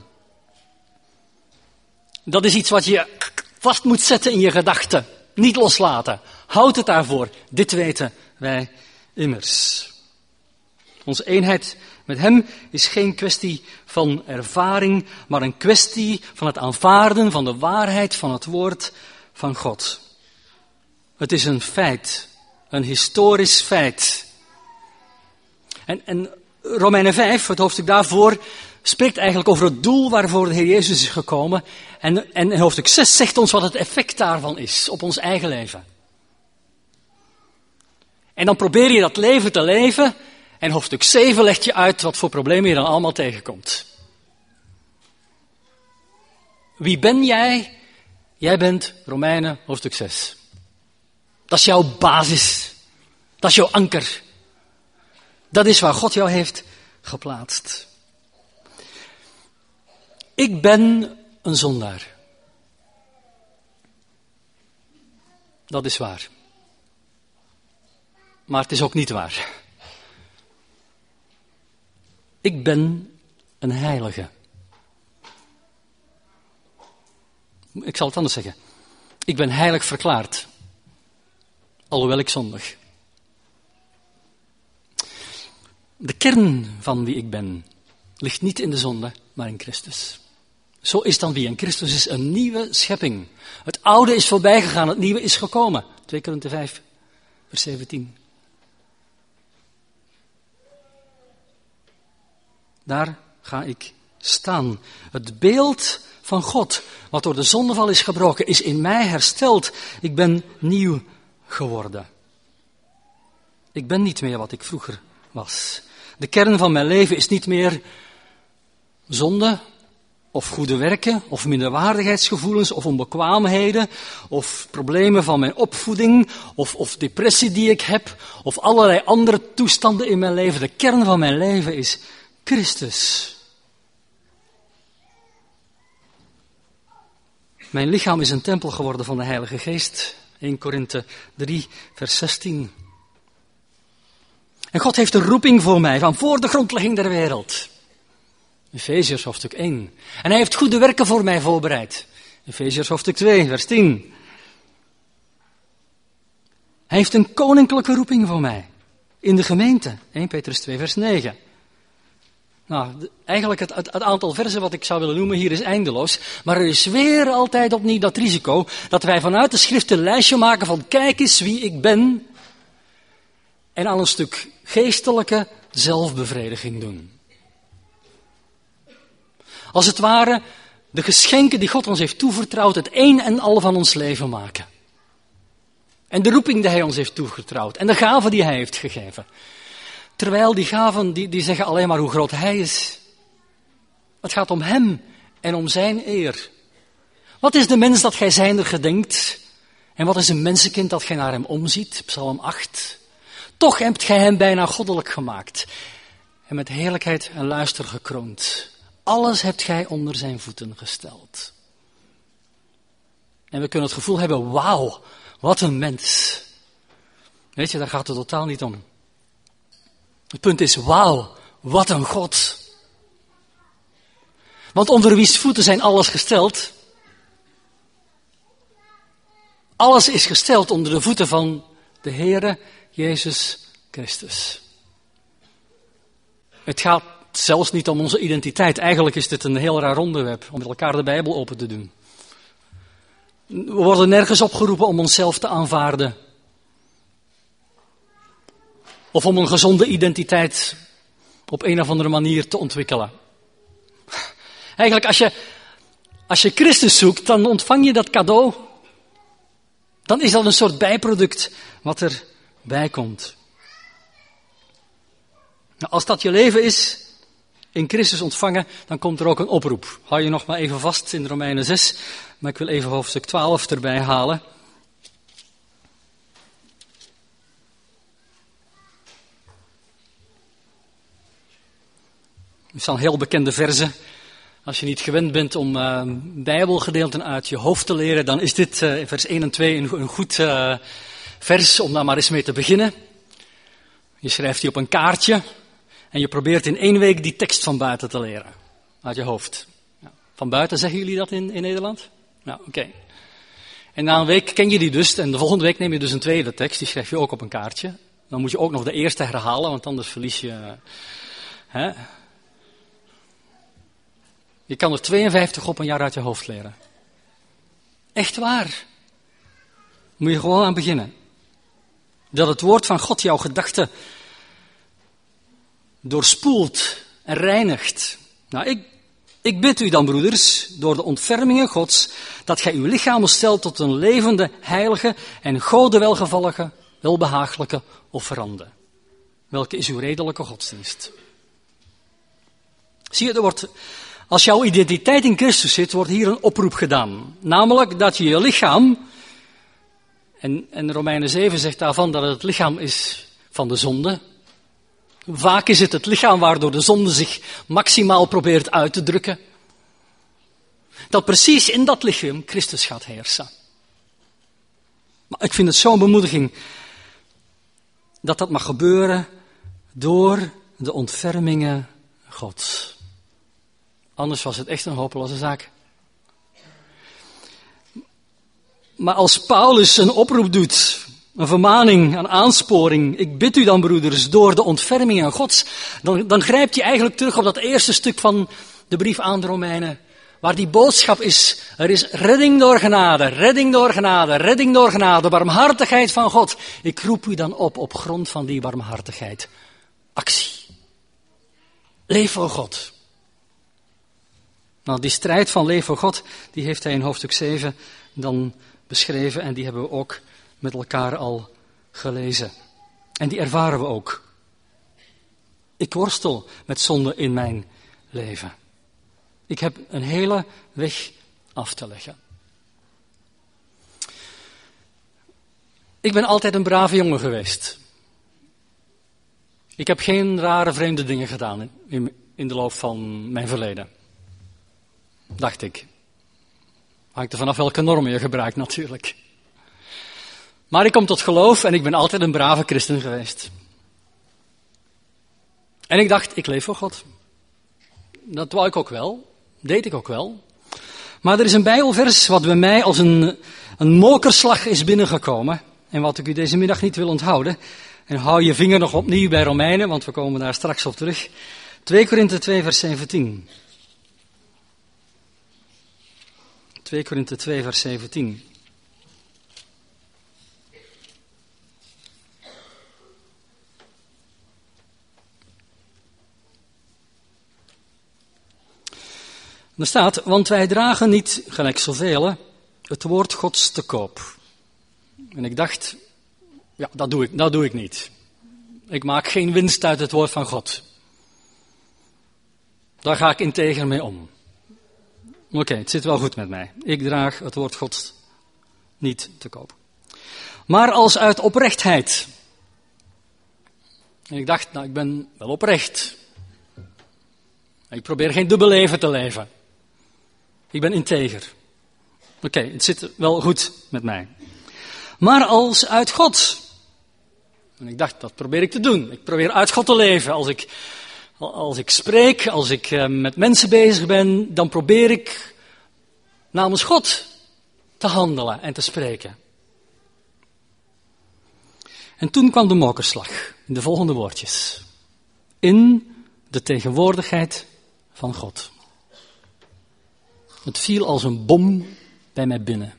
Dat is iets wat je vast moet zetten in je gedachten. Niet loslaten. Houd het daarvoor. Dit weten wij immers. Onze eenheid met hem is geen kwestie van ervaring, maar een kwestie van het aanvaarden van de waarheid van het woord van God. Het is een feit. Een historisch feit. En Romeinen 5, het hoofdstuk daarvoor, spreekt eigenlijk over het doel waarvoor de Heer Jezus is gekomen. En hoofdstuk 6 zegt ons wat het effect daarvan is op ons eigen leven. En dan probeer je dat leven te leven. En hoofdstuk 7 legt je uit wat voor problemen je dan allemaal tegenkomt. Wie ben jij? Jij bent Romeinen hoofdstuk 6. Dat is jouw basis. Dat is jouw anker. Dat is waar God jou heeft geplaatst. Ik ben een zondaar. Dat is waar. Maar het is ook niet waar. Ik ben een heilige. Ik zal het anders zeggen. Ik ben heilig verklaard. Alhoewel ik zondig. De kern van wie ik ben ligt niet in de zonde, maar in Christus. Zo is dan wie in Christus is een nieuwe schepping. Het oude is voorbij gegaan, het nieuwe is gekomen. 2 Korinthe 5, vers 17. Daar ga ik staan. Het beeld van God, wat door de zondeval is gebroken, is in mij hersteld. Ik ben nieuw geworden. Ik ben niet meer wat ik vroeger was. De kern van mijn leven is niet meer zonde, of goede werken, of minderwaardigheidsgevoelens, of onbekwaamheden, of problemen van mijn opvoeding, of depressie die ik heb, of allerlei andere toestanden in mijn leven. De kern van mijn leven is Christus. Mijn lichaam is een tempel geworden van de Heilige Geest. 1 Korinthe 3, vers 16. En God heeft een roeping voor mij van voor de grondlegging der wereld. Efeziërs hoofdstuk 1. En hij heeft goede werken voor mij voorbereid. Efeziërs hoofdstuk 2, vers 10. Hij heeft een koninklijke roeping voor mij. In de gemeente. 1 Petrus 2, vers 9. Nou, eigenlijk het aantal versen wat ik zou willen noemen hier is eindeloos. Maar er is weer altijd opnieuw dat risico dat wij vanuit de schrift een lijstje maken van kijk eens wie ik ben. En aan een stuk geestelijke zelfbevrediging doen. Als het ware de geschenken die God ons heeft toevertrouwd het een en al van ons leven maken. En de roeping die hij ons heeft toevertrouwd. En de gaven die hij heeft gegeven. Terwijl die gaven, die zeggen alleen maar hoe groot hij is. Het gaat om hem en om zijn eer. Wat is de mens dat gij zijnder gedenkt? En wat is een mensenkind dat gij naar hem omziet? Psalm 8. Toch hebt gij hem bijna goddelijk gemaakt. En met heerlijkheid en luister gekroond. Alles hebt gij onder zijn voeten gesteld. En we kunnen het gevoel hebben, wauw, wat een mens. Weet je, daar gaat het totaal niet om. Het punt is, wauw, wat een God. Want onder wie's voeten zijn alles gesteld? Alles is gesteld onder de voeten van de Heere Jezus Christus. Het gaat zelfs niet om onze identiteit. Eigenlijk is dit een heel raar onderwerp om met elkaar de Bijbel open te doen. We worden nergens opgeroepen om onszelf te aanvaarden. Of om een gezonde identiteit op een of andere manier te ontwikkelen. Eigenlijk als je Christus zoekt, dan ontvang je dat cadeau. Dan is dat een soort bijproduct wat er bijkomt. Nou, als dat je leven is, in Christus ontvangen, dan komt er ook een oproep. Hou je nog maar even vast in Romeinen 6, maar ik wil even hoofdstuk 12 erbij halen. Het zijn heel bekende verzen. Als je niet gewend bent om bijbelgedeelten uit je hoofd te leren, dan is dit vers 1 en 2 een goed vers om daar maar eens mee te beginnen. Je schrijft die op een kaartje en je probeert in 1 week die tekst van buiten te leren. Uit je hoofd. Ja. Van buiten, zeggen jullie dat in Nederland? Nou, oké. En na een week ken je die dus en de volgende week neem je dus een tweede tekst, die schrijf je ook op een kaartje. Dan moet je ook nog de eerste herhalen, want anders verlies je... Je kan er 52 op een jaar uit je hoofd leren. Echt waar. Moet je gewoon aan beginnen. Dat het woord van God jouw gedachten doorspoelt en reinigt. Nou, ik bid u dan, broeders, door de ontfermingen Gods, dat gij uw lichamen stelt tot een levende, heilige en Gode welgevallige, welbehagelijke offerande. Welke is uw redelijke godsdienst? Zie je, er wordt... Als jouw identiteit in Christus zit, wordt hier een oproep gedaan. Namelijk dat je je lichaam, en Romeinen 7 zegt daarvan dat het lichaam is van de zonde. Vaak is het lichaam waardoor de zonde zich maximaal probeert uit te drukken. Dat precies in dat lichaam Christus gaat heersen. Maar ik vind het zo'n bemoediging dat dat mag gebeuren door de ontfermingen Gods. Anders was het echt een hopeloze zaak. Maar als Paulus een oproep doet, een vermaning, een aansporing, ik bid u dan, broeders, door de ontferming Gods, dan grijpt hij eigenlijk terug op dat eerste stuk van de brief aan de Romeinen, waar die boodschap is, er is redding door genade, redding door genade, redding door genade, barmhartigheid van God. Ik roep u dan op grond van die barmhartigheid. Actie. Leef voor God. Nou, die strijd van leef voor God, die heeft hij in hoofdstuk 7 dan beschreven en die hebben we ook met elkaar al gelezen. En die ervaren we ook. Ik worstel met zonde in mijn leven. Ik heb een hele weg af te leggen. Ik ben altijd een brave jongen geweest. Ik heb geen rare vreemde dingen gedaan in de loop van mijn verleden. Dacht ik. Hangt er vanaf welke normen je gebruikt natuurlijk. Maar ik kom tot geloof en ik ben altijd een brave christen geweest. En ik dacht, ik leef voor God. Dat wou ik ook wel. Deed ik ook wel. Maar er is een Bijbelvers wat bij mij als een mokerslag is binnengekomen. En wat ik u deze middag niet wil onthouden. En hou je vinger nog opnieuw bij Romeinen, want we komen daar straks op terug. 2 Korinthe 2 vers 17. 2 Korinthe 2 vers 17. Er staat, want wij dragen niet, gelijk zoveel, het woord Gods te koop. En ik dacht, ja, dat doe ik niet. Ik maak geen winst uit het woord van God. Daar ga ik integer mee om. Oké, het zit wel goed met mij. Ik draag het woord Gods niet te koop. Maar als uit oprechtheid. En ik dacht, nou, ik ben wel oprecht. Ik probeer geen dubbel leven te leven. Ik ben integer. Oké, het zit wel goed met mij. Maar als uit God. En ik dacht, dat probeer ik te doen. Ik probeer uit God te leven. Als ik spreek, als ik met mensen bezig ben, dan probeer ik namens God te handelen en te spreken. En toen kwam de mokerslag in de volgende woordjes. In de tegenwoordigheid van God. Het viel als een bom bij mij binnen.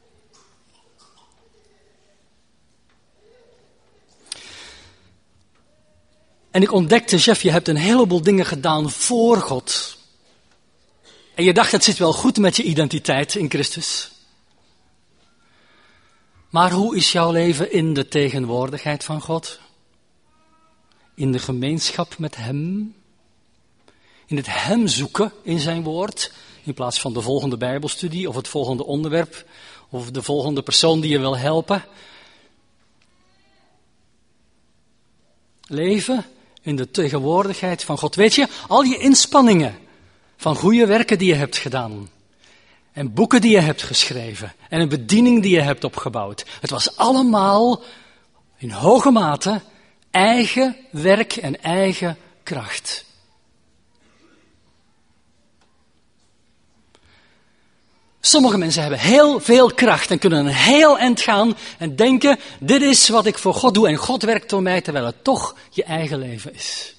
En ik ontdekte, Jeff, je hebt een heleboel dingen gedaan voor God. En je dacht, het zit wel goed met je identiteit in Christus. Maar hoe is jouw leven in de tegenwoordigheid van God? In de gemeenschap met Hem? In het Hem zoeken in zijn woord, in plaats van de volgende Bijbelstudie of het volgende onderwerp of de volgende persoon die je wil helpen? Leven in de tegenwoordigheid van God. Weet je, al je inspanningen van goede werken die je hebt gedaan en boeken die je hebt geschreven en een bediening die je hebt opgebouwd. Het was allemaal in hoge mate eigen werk en eigen kracht. Sommige mensen hebben heel veel kracht en kunnen een heel eind gaan en denken, dit is wat ik voor God doe en God werkt door mij, terwijl het toch je eigen leven is.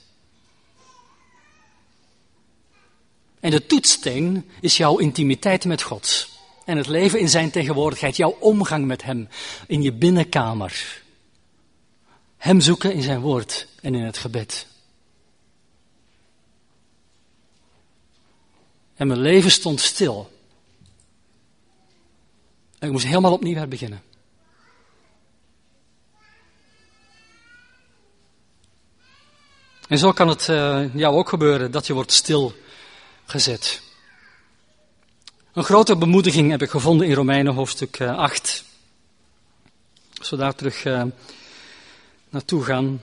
En de toetssteen is jouw intimiteit met God en het leven in zijn tegenwoordigheid, jouw omgang met hem in je binnenkamer. Hem zoeken in zijn woord en in het gebed. En mijn leven stond stil. En ik moest helemaal opnieuw weer beginnen. En zo kan het jou ook gebeuren dat je wordt stilgezet. Een grote bemoediging heb ik gevonden in Romeinen hoofdstuk 8. Als we daar terug naartoe gaan.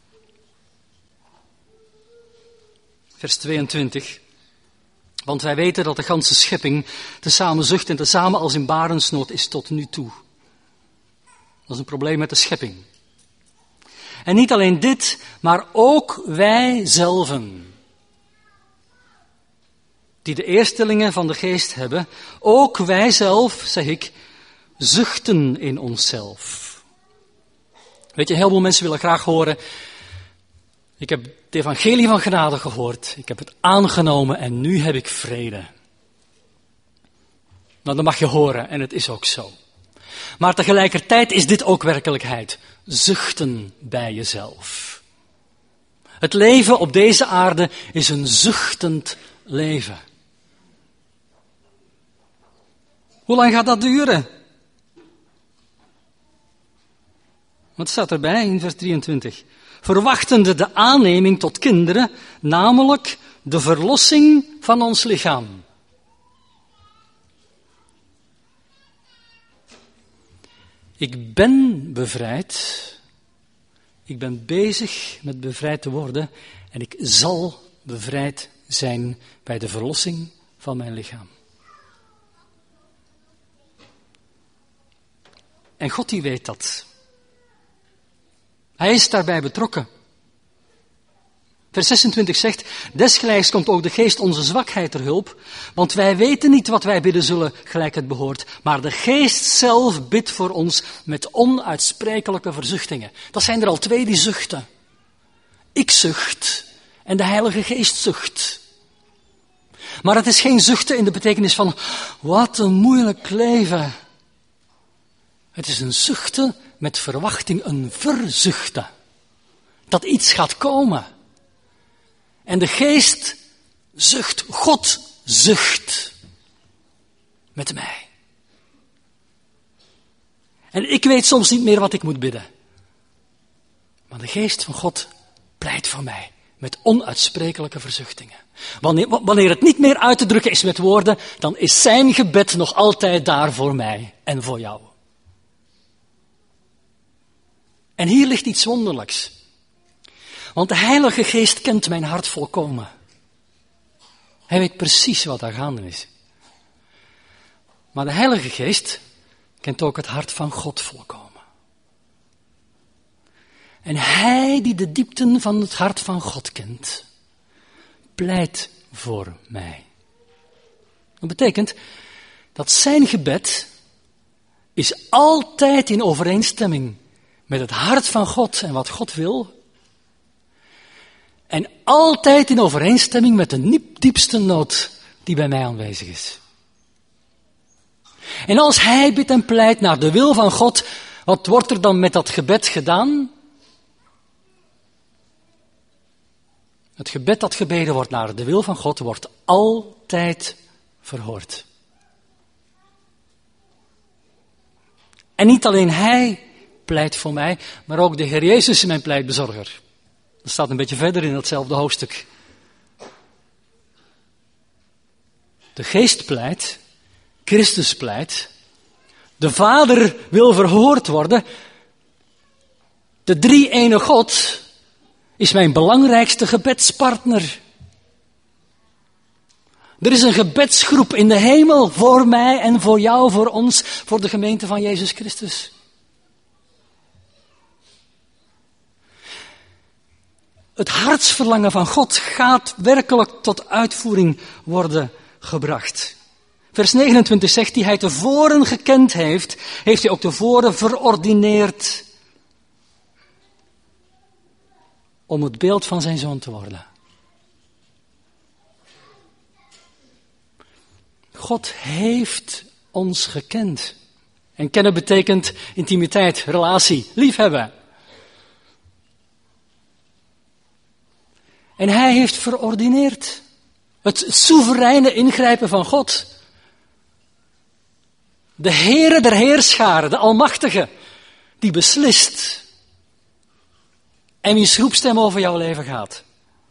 Vers 22. Want wij weten dat de ganse schepping tezamen zucht en tezamen als in barensnood is tot nu toe. Dat is een probleem met de schepping. En niet alleen dit, maar ook wij zelven, die de eerstelingen van de geest hebben, ook wij zelf, zeg ik, zuchten in onszelf. Weet je, heel veel mensen willen graag horen, ik heb het evangelie van genade gehoord, ik heb het aangenomen en nu heb ik vrede. Nou, dat mag je horen en het is ook zo. Maar tegelijkertijd is dit ook werkelijkheid. Zuchten bij jezelf. Het leven op deze aarde is een zuchtend leven. Hoe lang gaat dat duren? Wat staat erbij in vers 23? Verwachtende de aanneming tot kinderen, namelijk de verlossing van ons lichaam. Ik ben bevrijd, ik ben bezig met bevrijd te worden en ik zal bevrijd zijn bij de verlossing van mijn lichaam. En God die weet dat. Hij is daarbij betrokken. Vers 26 zegt, desgelijks komt ook de geest onze zwakheid ter hulp, want wij weten niet wat wij bidden zullen gelijk het behoort, maar de geest zelf bidt voor ons met onuitsprekelijke verzuchtingen. Dat zijn er al twee die zuchten. Ik zucht en de Heilige Geest zucht. Maar het is geen zuchten in de betekenis van, wat een moeilijk leven. Het is een zuchten met verwachting, een verzuchten. Dat iets gaat komen. En de geest zucht, God zucht met mij. En ik weet soms niet meer wat ik moet bidden. Maar de geest van God pleit voor mij met onuitsprekelijke verzuchtingen. Wanneer het niet meer uit te drukken is met woorden, dan is zijn gebed nog altijd daar voor mij en voor jou. En hier ligt iets wonderlijks. Want de Heilige Geest kent mijn hart volkomen. Hij weet precies wat daar gaande is. Maar de Heilige Geest kent ook het hart van God volkomen. En hij die de diepten van het hart van God kent, pleit voor mij. Dat betekent dat zijn gebed is altijd in overeenstemming met het hart van God en wat God wil. En altijd in overeenstemming met de diepste nood die bij mij aanwezig is. En als hij bidt en pleit naar de wil van God, wat wordt er dan met dat gebed gedaan? Het gebed dat gebeden wordt naar de wil van God, wordt altijd verhoord. En niet alleen hij pleit voor mij, maar ook de Heer Jezus is mijn pleitbezorger. Dat staat een beetje verder in datzelfde hoofdstuk. De Geest pleit, Christus pleit, de Vader wil verhoord worden. De drie-ene God is mijn belangrijkste gebedspartner. Er is een gebedsgroep in de hemel voor mij en voor jou, voor ons, voor de gemeente van Jezus Christus. Het hartsverlangen van God gaat werkelijk tot uitvoering worden gebracht. Vers 29 zegt, die hij tevoren gekend heeft, heeft hij ook tevoren verordineerd om het beeld van zijn zoon te worden. God heeft ons gekend. En kennen betekent intimiteit, relatie, liefhebben. En hij heeft verordineerd. Het soevereine ingrijpen van God. De Heere der Heerscharen, de Almachtige, die beslist. En wiens roepstem over jouw leven gaat.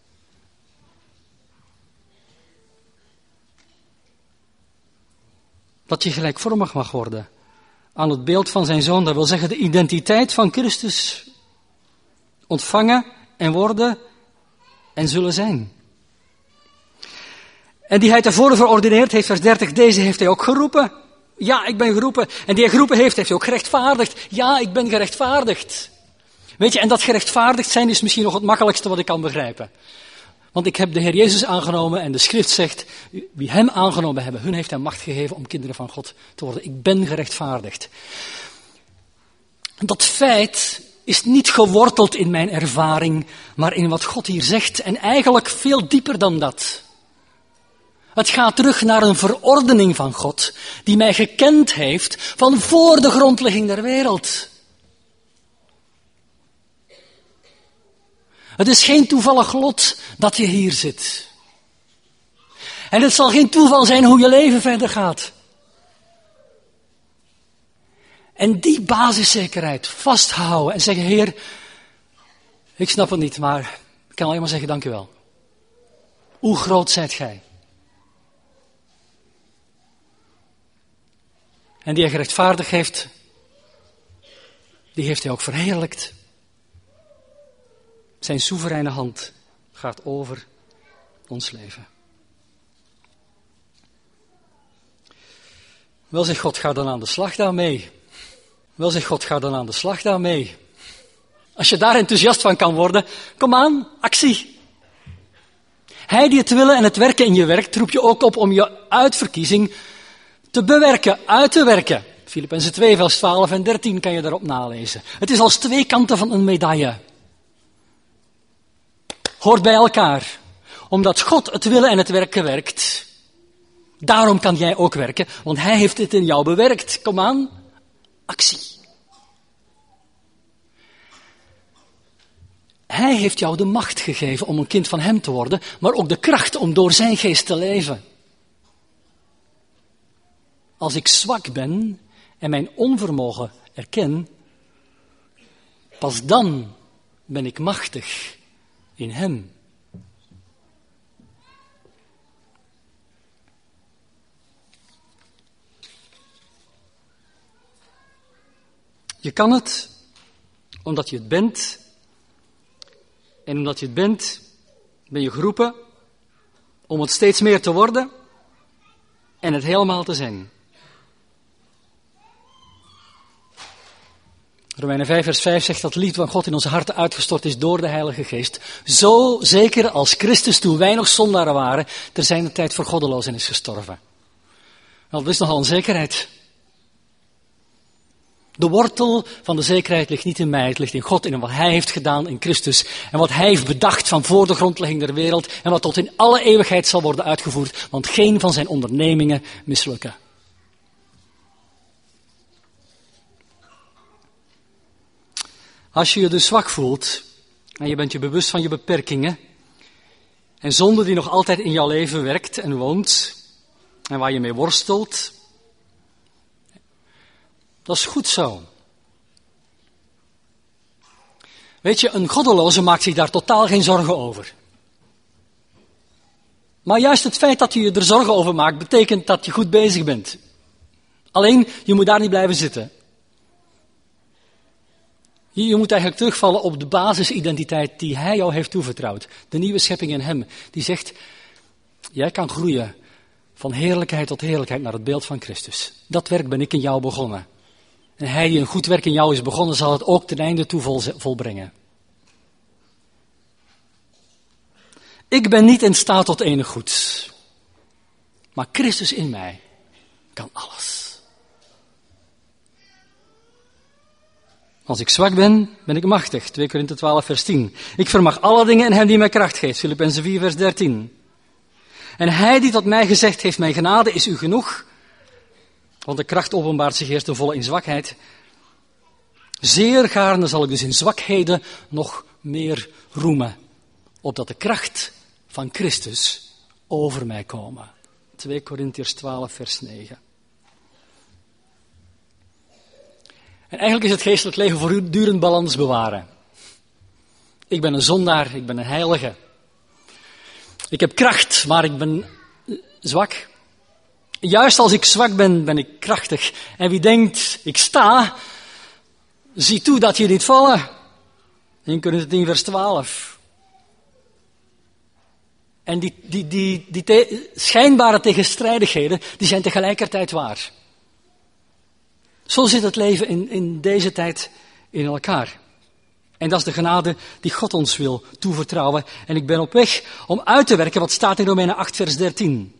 Dat je gelijkvormig mag worden aan het beeld van zijn zoon. Dat wil zeggen de identiteit van Christus ontvangen en worden en zullen zijn. En die hij tevoren verordineerd heeft, vers 30, deze heeft hij ook geroepen. Ja, ik ben geroepen. En die hij geroepen heeft, heeft hij ook gerechtvaardigd. Ja, ik ben gerechtvaardigd. Weet je, en dat gerechtvaardigd zijn is misschien nog het makkelijkste wat ik kan begrijpen. Want ik heb de Heer Jezus aangenomen en de schrift zegt, wie hem aangenomen hebben, hun heeft hij macht gegeven om kinderen van God te worden. Ik ben gerechtvaardigd. Dat feit is niet geworteld in mijn ervaring, maar in wat God hier zegt en eigenlijk veel dieper dan dat. Het gaat terug naar een verordening van God, die mij gekend heeft van voor de grondlegging der wereld. Het is geen toevallig lot dat je hier zit. En het zal geen toeval zijn hoe je leven verder gaat. En die basiszekerheid vasthouden en zeggen, Heer, ik snap het niet, maar ik kan alleen maar zeggen, dank u wel. Hoe groot zijt gij? En die hij gerechtvaardigd heeft, die heeft hij ook verheerlijkt. Zijn soevereine hand gaat over ons leven. Wel zegt God, ga dan aan de slag daarmee. Wel zegt God, ga dan aan de slag daarmee. Als je daar enthousiast van kan worden, kom aan, actie. Hij die het willen en het werken in je werkt, roep je ook op om je uitverkiezing te bewerken, uit te werken. Filippenzen 2, vers 12 en 13 kan je daarop nalezen. Het is als twee kanten van een medaille. Hoort bij elkaar. Omdat God het willen en het werken werkt. Daarom kan jij ook werken, want hij heeft het in jou bewerkt. Kom aan, actie. Hij heeft jou de macht gegeven om een kind van hem te worden, maar ook de kracht om door zijn geest te leven. Als ik zwak ben en mijn onvermogen erken, pas dan ben ik machtig in hem. Je kan het omdat je het bent. En omdat je het bent, ben je geroepen om het steeds meer te worden en het helemaal te zijn. Romeinen 5 vers 5 zegt dat de liefde van God in onze harten uitgestort is door de Heilige Geest. Zo zeker als Christus toen wij nog zondaren waren, ter zijner tijd voor goddelozen is gestorven. Nou, dat is nogal een zekerheid. De wortel van de zekerheid ligt niet in mij, het ligt in God en in wat Hij heeft gedaan in Christus. En wat Hij heeft bedacht van voor de grondlegging der wereld en wat tot in alle eeuwigheid zal worden uitgevoerd, want geen van zijn ondernemingen mislukken. Als je je dus zwak voelt en je bent je bewust van je beperkingen en zonde die nog altijd in jouw leven werkt en woont en waar je mee worstelt, Dat is goed zo. Weet je, een goddeloze maakt zich daar totaal geen zorgen over. Maar juist het feit dat je je er zorgen over maakt, betekent dat je goed bezig bent. Alleen, je moet daar niet blijven zitten. Je moet eigenlijk terugvallen op de basisidentiteit die hij jou heeft toevertrouwd. De nieuwe schepping in hem. Die zegt, jij kan groeien van heerlijkheid tot heerlijkheid naar het beeld van Christus. Dat werk ben ik in jou begonnen. En hij die een goed werk in jou is begonnen, zal het ook ten einde toe volbrengen. Ik ben niet in staat tot enig goeds. Maar Christus in mij kan alles. Als ik zwak ben, ben ik machtig. 2 Korinthe 12 vers 10. Ik vermag alle dingen in hem die mij kracht geeft. Filippenzen 4 vers 13. En hij die tot mij gezegd heeft, mijn genade is u genoeg. Want de kracht openbaart zich eerst ten volle in zwakheid. Zeer gaarne zal ik dus in zwakheden nog meer roemen. Opdat de kracht van Christus over mij komen. 2 Korintiërs 12 vers 9. En eigenlijk is het geestelijk leven voortdurend balans bewaren. Ik ben een zondaar, ik ben een heilige. Ik heb kracht, maar ik ben zwak. Juist als ik zwak ben, ben ik krachtig. En wie denkt, ik sta, zie toe dat je niet vallen. 1 Korinthe 10 vers 12. En die schijnbare tegenstrijdigheden, die zijn tegelijkertijd waar. Zo zit het leven in deze tijd in elkaar. En dat is de genade die God ons wil toevertrouwen. En ik ben op weg om uit te werken wat staat in Romeinen 8 vers 13.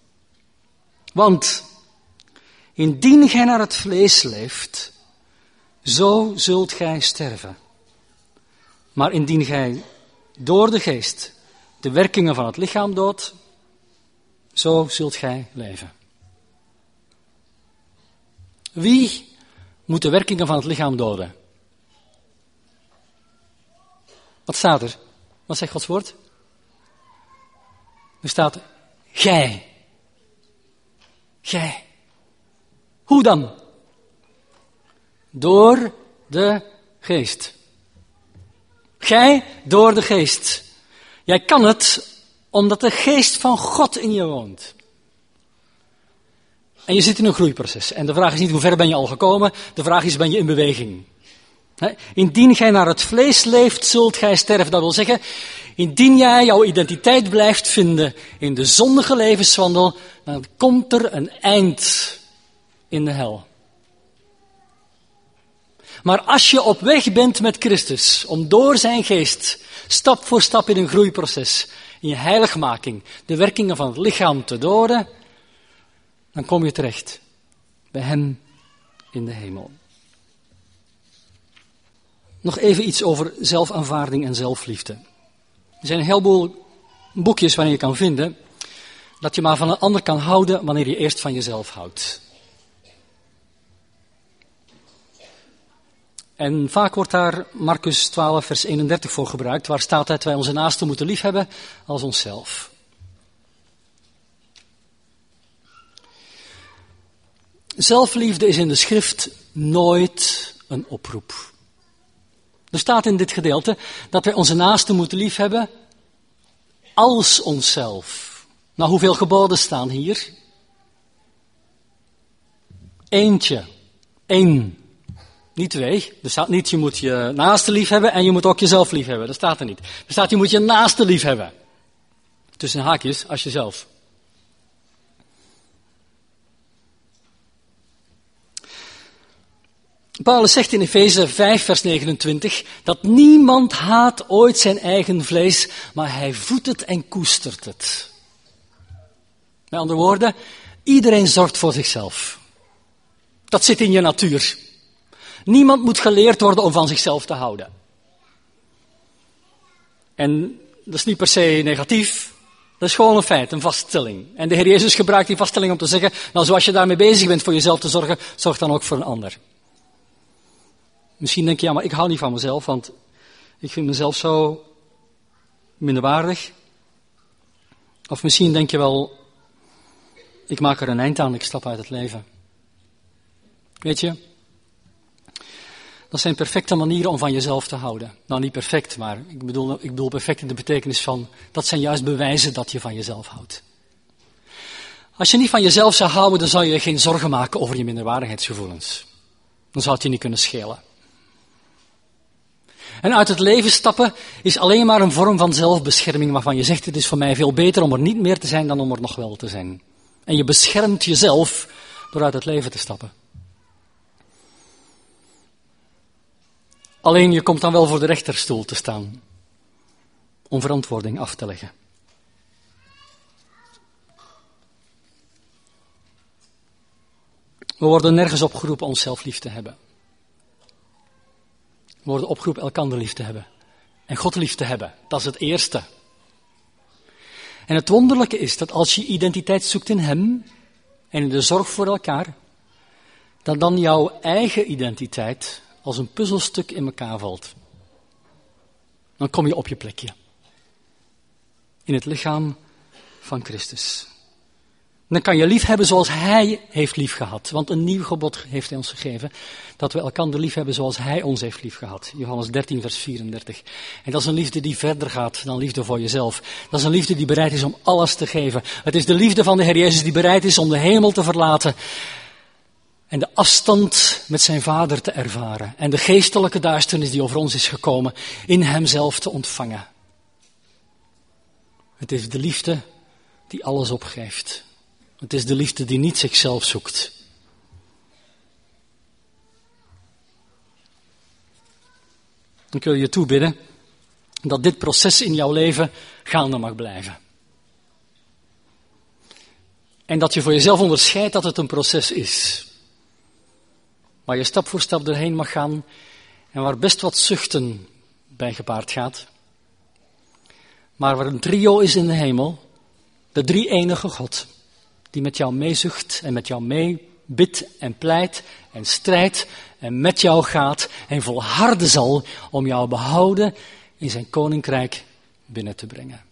Want indien gij naar het vlees leeft, zo zult gij sterven. Maar indien gij door de geest de werkingen van het lichaam doodt, zo zult gij leven. Wie moet de werkingen van het lichaam doden? Wat staat er? Wat zegt Gods woord? Er staat, gij. Gij. Hoe dan? Door de geest. Gij door de geest. Jij kan het omdat de geest van God in je woont. En je zit in een groeiproces. En de vraag is niet hoe ver ben je al gekomen, de vraag is ben je in beweging. Indien gij naar het vlees leeft, zult gij sterven. Dat wil zeggen, indien jij jouw identiteit blijft vinden in de zondige levenswandel, dan komt er een eind in de hel. Maar als je op weg bent met Christus, om door zijn geest, stap voor stap in een groeiproces, in je heiligmaking, de werkingen van het lichaam te doden, dan kom je terecht bij hem in de hemel. Nog even iets over zelfaanvaarding en zelfliefde. Er zijn een heleboel boekjes waarin je kan vinden dat je maar van een ander kan houden wanneer je eerst van jezelf houdt. En vaak wordt daar Marcus 12 vers 31 voor gebruikt, waar staat dat wij onze naasten moeten liefhebben als onszelf. Zelfliefde is in de schrift nooit een oproep. Er staat in dit gedeelte dat wij onze naasten moeten liefhebben als onszelf. Nou, hoeveel geboden staan hier? Eentje. 1. Niet 2. Er staat niet je moet je naaste liefhebben en je moet ook jezelf liefhebben. Dat staat er niet. Er staat je moet je naaste liefhebben. Tussen haakjes als jezelf. Paulus zegt in Efeze 5 vers 29 dat niemand haat ooit zijn eigen vlees, maar hij voedt het en koestert het. Met andere woorden, iedereen zorgt voor zichzelf. Dat zit in je natuur. Niemand moet geleerd worden om van zichzelf te houden. En dat is niet per se negatief, dat is gewoon een feit, een vaststelling. En de Heer Jezus gebruikt die vaststelling om te zeggen, nou zoals je daarmee bezig bent voor jezelf te zorgen, zorg dan ook voor een ander. Misschien denk je, ja, maar ik hou niet van mezelf, want ik vind mezelf zo minderwaardig. Of misschien denk je wel, ik maak er een eind aan, ik stap uit het leven. Weet je, Dat zijn perfecte manieren om van jezelf te houden. Nou, niet perfect, maar ik bedoel perfect in de betekenis van, dat zijn juist bewijzen dat je van jezelf houdt. Als je niet van jezelf zou houden, dan zou je geen zorgen maken over je minderwaardigheidsgevoelens. Dan zou het je niet kunnen schelen. En uit het leven stappen is alleen maar een vorm van zelfbescherming waarvan je zegt, het is voor mij veel beter om er niet meer te zijn dan om er nog wel te zijn. En je beschermt jezelf door uit het leven te stappen. Alleen je komt dan wel voor de rechterstoel te staan om verantwoording af te leggen. We worden nergens opgeroepen onszelf lief te hebben. We worden opgeroepen elkander lief te hebben. En God lief te hebben. Dat is het eerste. En het wonderlijke is dat als je identiteit zoekt in Hem en in de zorg voor elkaar, dat dan jouw eigen identiteit als een puzzelstuk in elkaar valt. Dan kom je op je plekje. In het lichaam van Christus. Dan kan je lief hebben zoals Hij heeft lief gehad. Want een nieuw gebod heeft Hij ons gegeven. Dat we elkander lief hebben zoals Hij ons heeft lief gehad. Johannes 13 vers 34. En dat is een liefde die verder gaat dan liefde voor jezelf. Dat is een liefde die bereid is om alles te geven. Het is de liefde van de Heer Jezus die bereid is om de hemel te verlaten. En de afstand met zijn Vader te ervaren. En de geestelijke duisternis die over ons is gekomen, in Hemzelf te ontvangen. Het is de liefde die alles opgeeft. Het is de liefde die niet zichzelf zoekt. Ik wil je toebidden dat dit proces in jouw leven gaande mag blijven. En dat je voor jezelf onderscheidt dat het een proces is. Waar je stap voor stap doorheen mag gaan en waar best wat zuchten bij gepaard gaat. Maar waar een trio is in de hemel, de drie-enige God, die met jou meezucht en met jou meebidt en pleit en strijdt en met jou gaat en volharden zal om jou behouden in zijn koninkrijk binnen te brengen.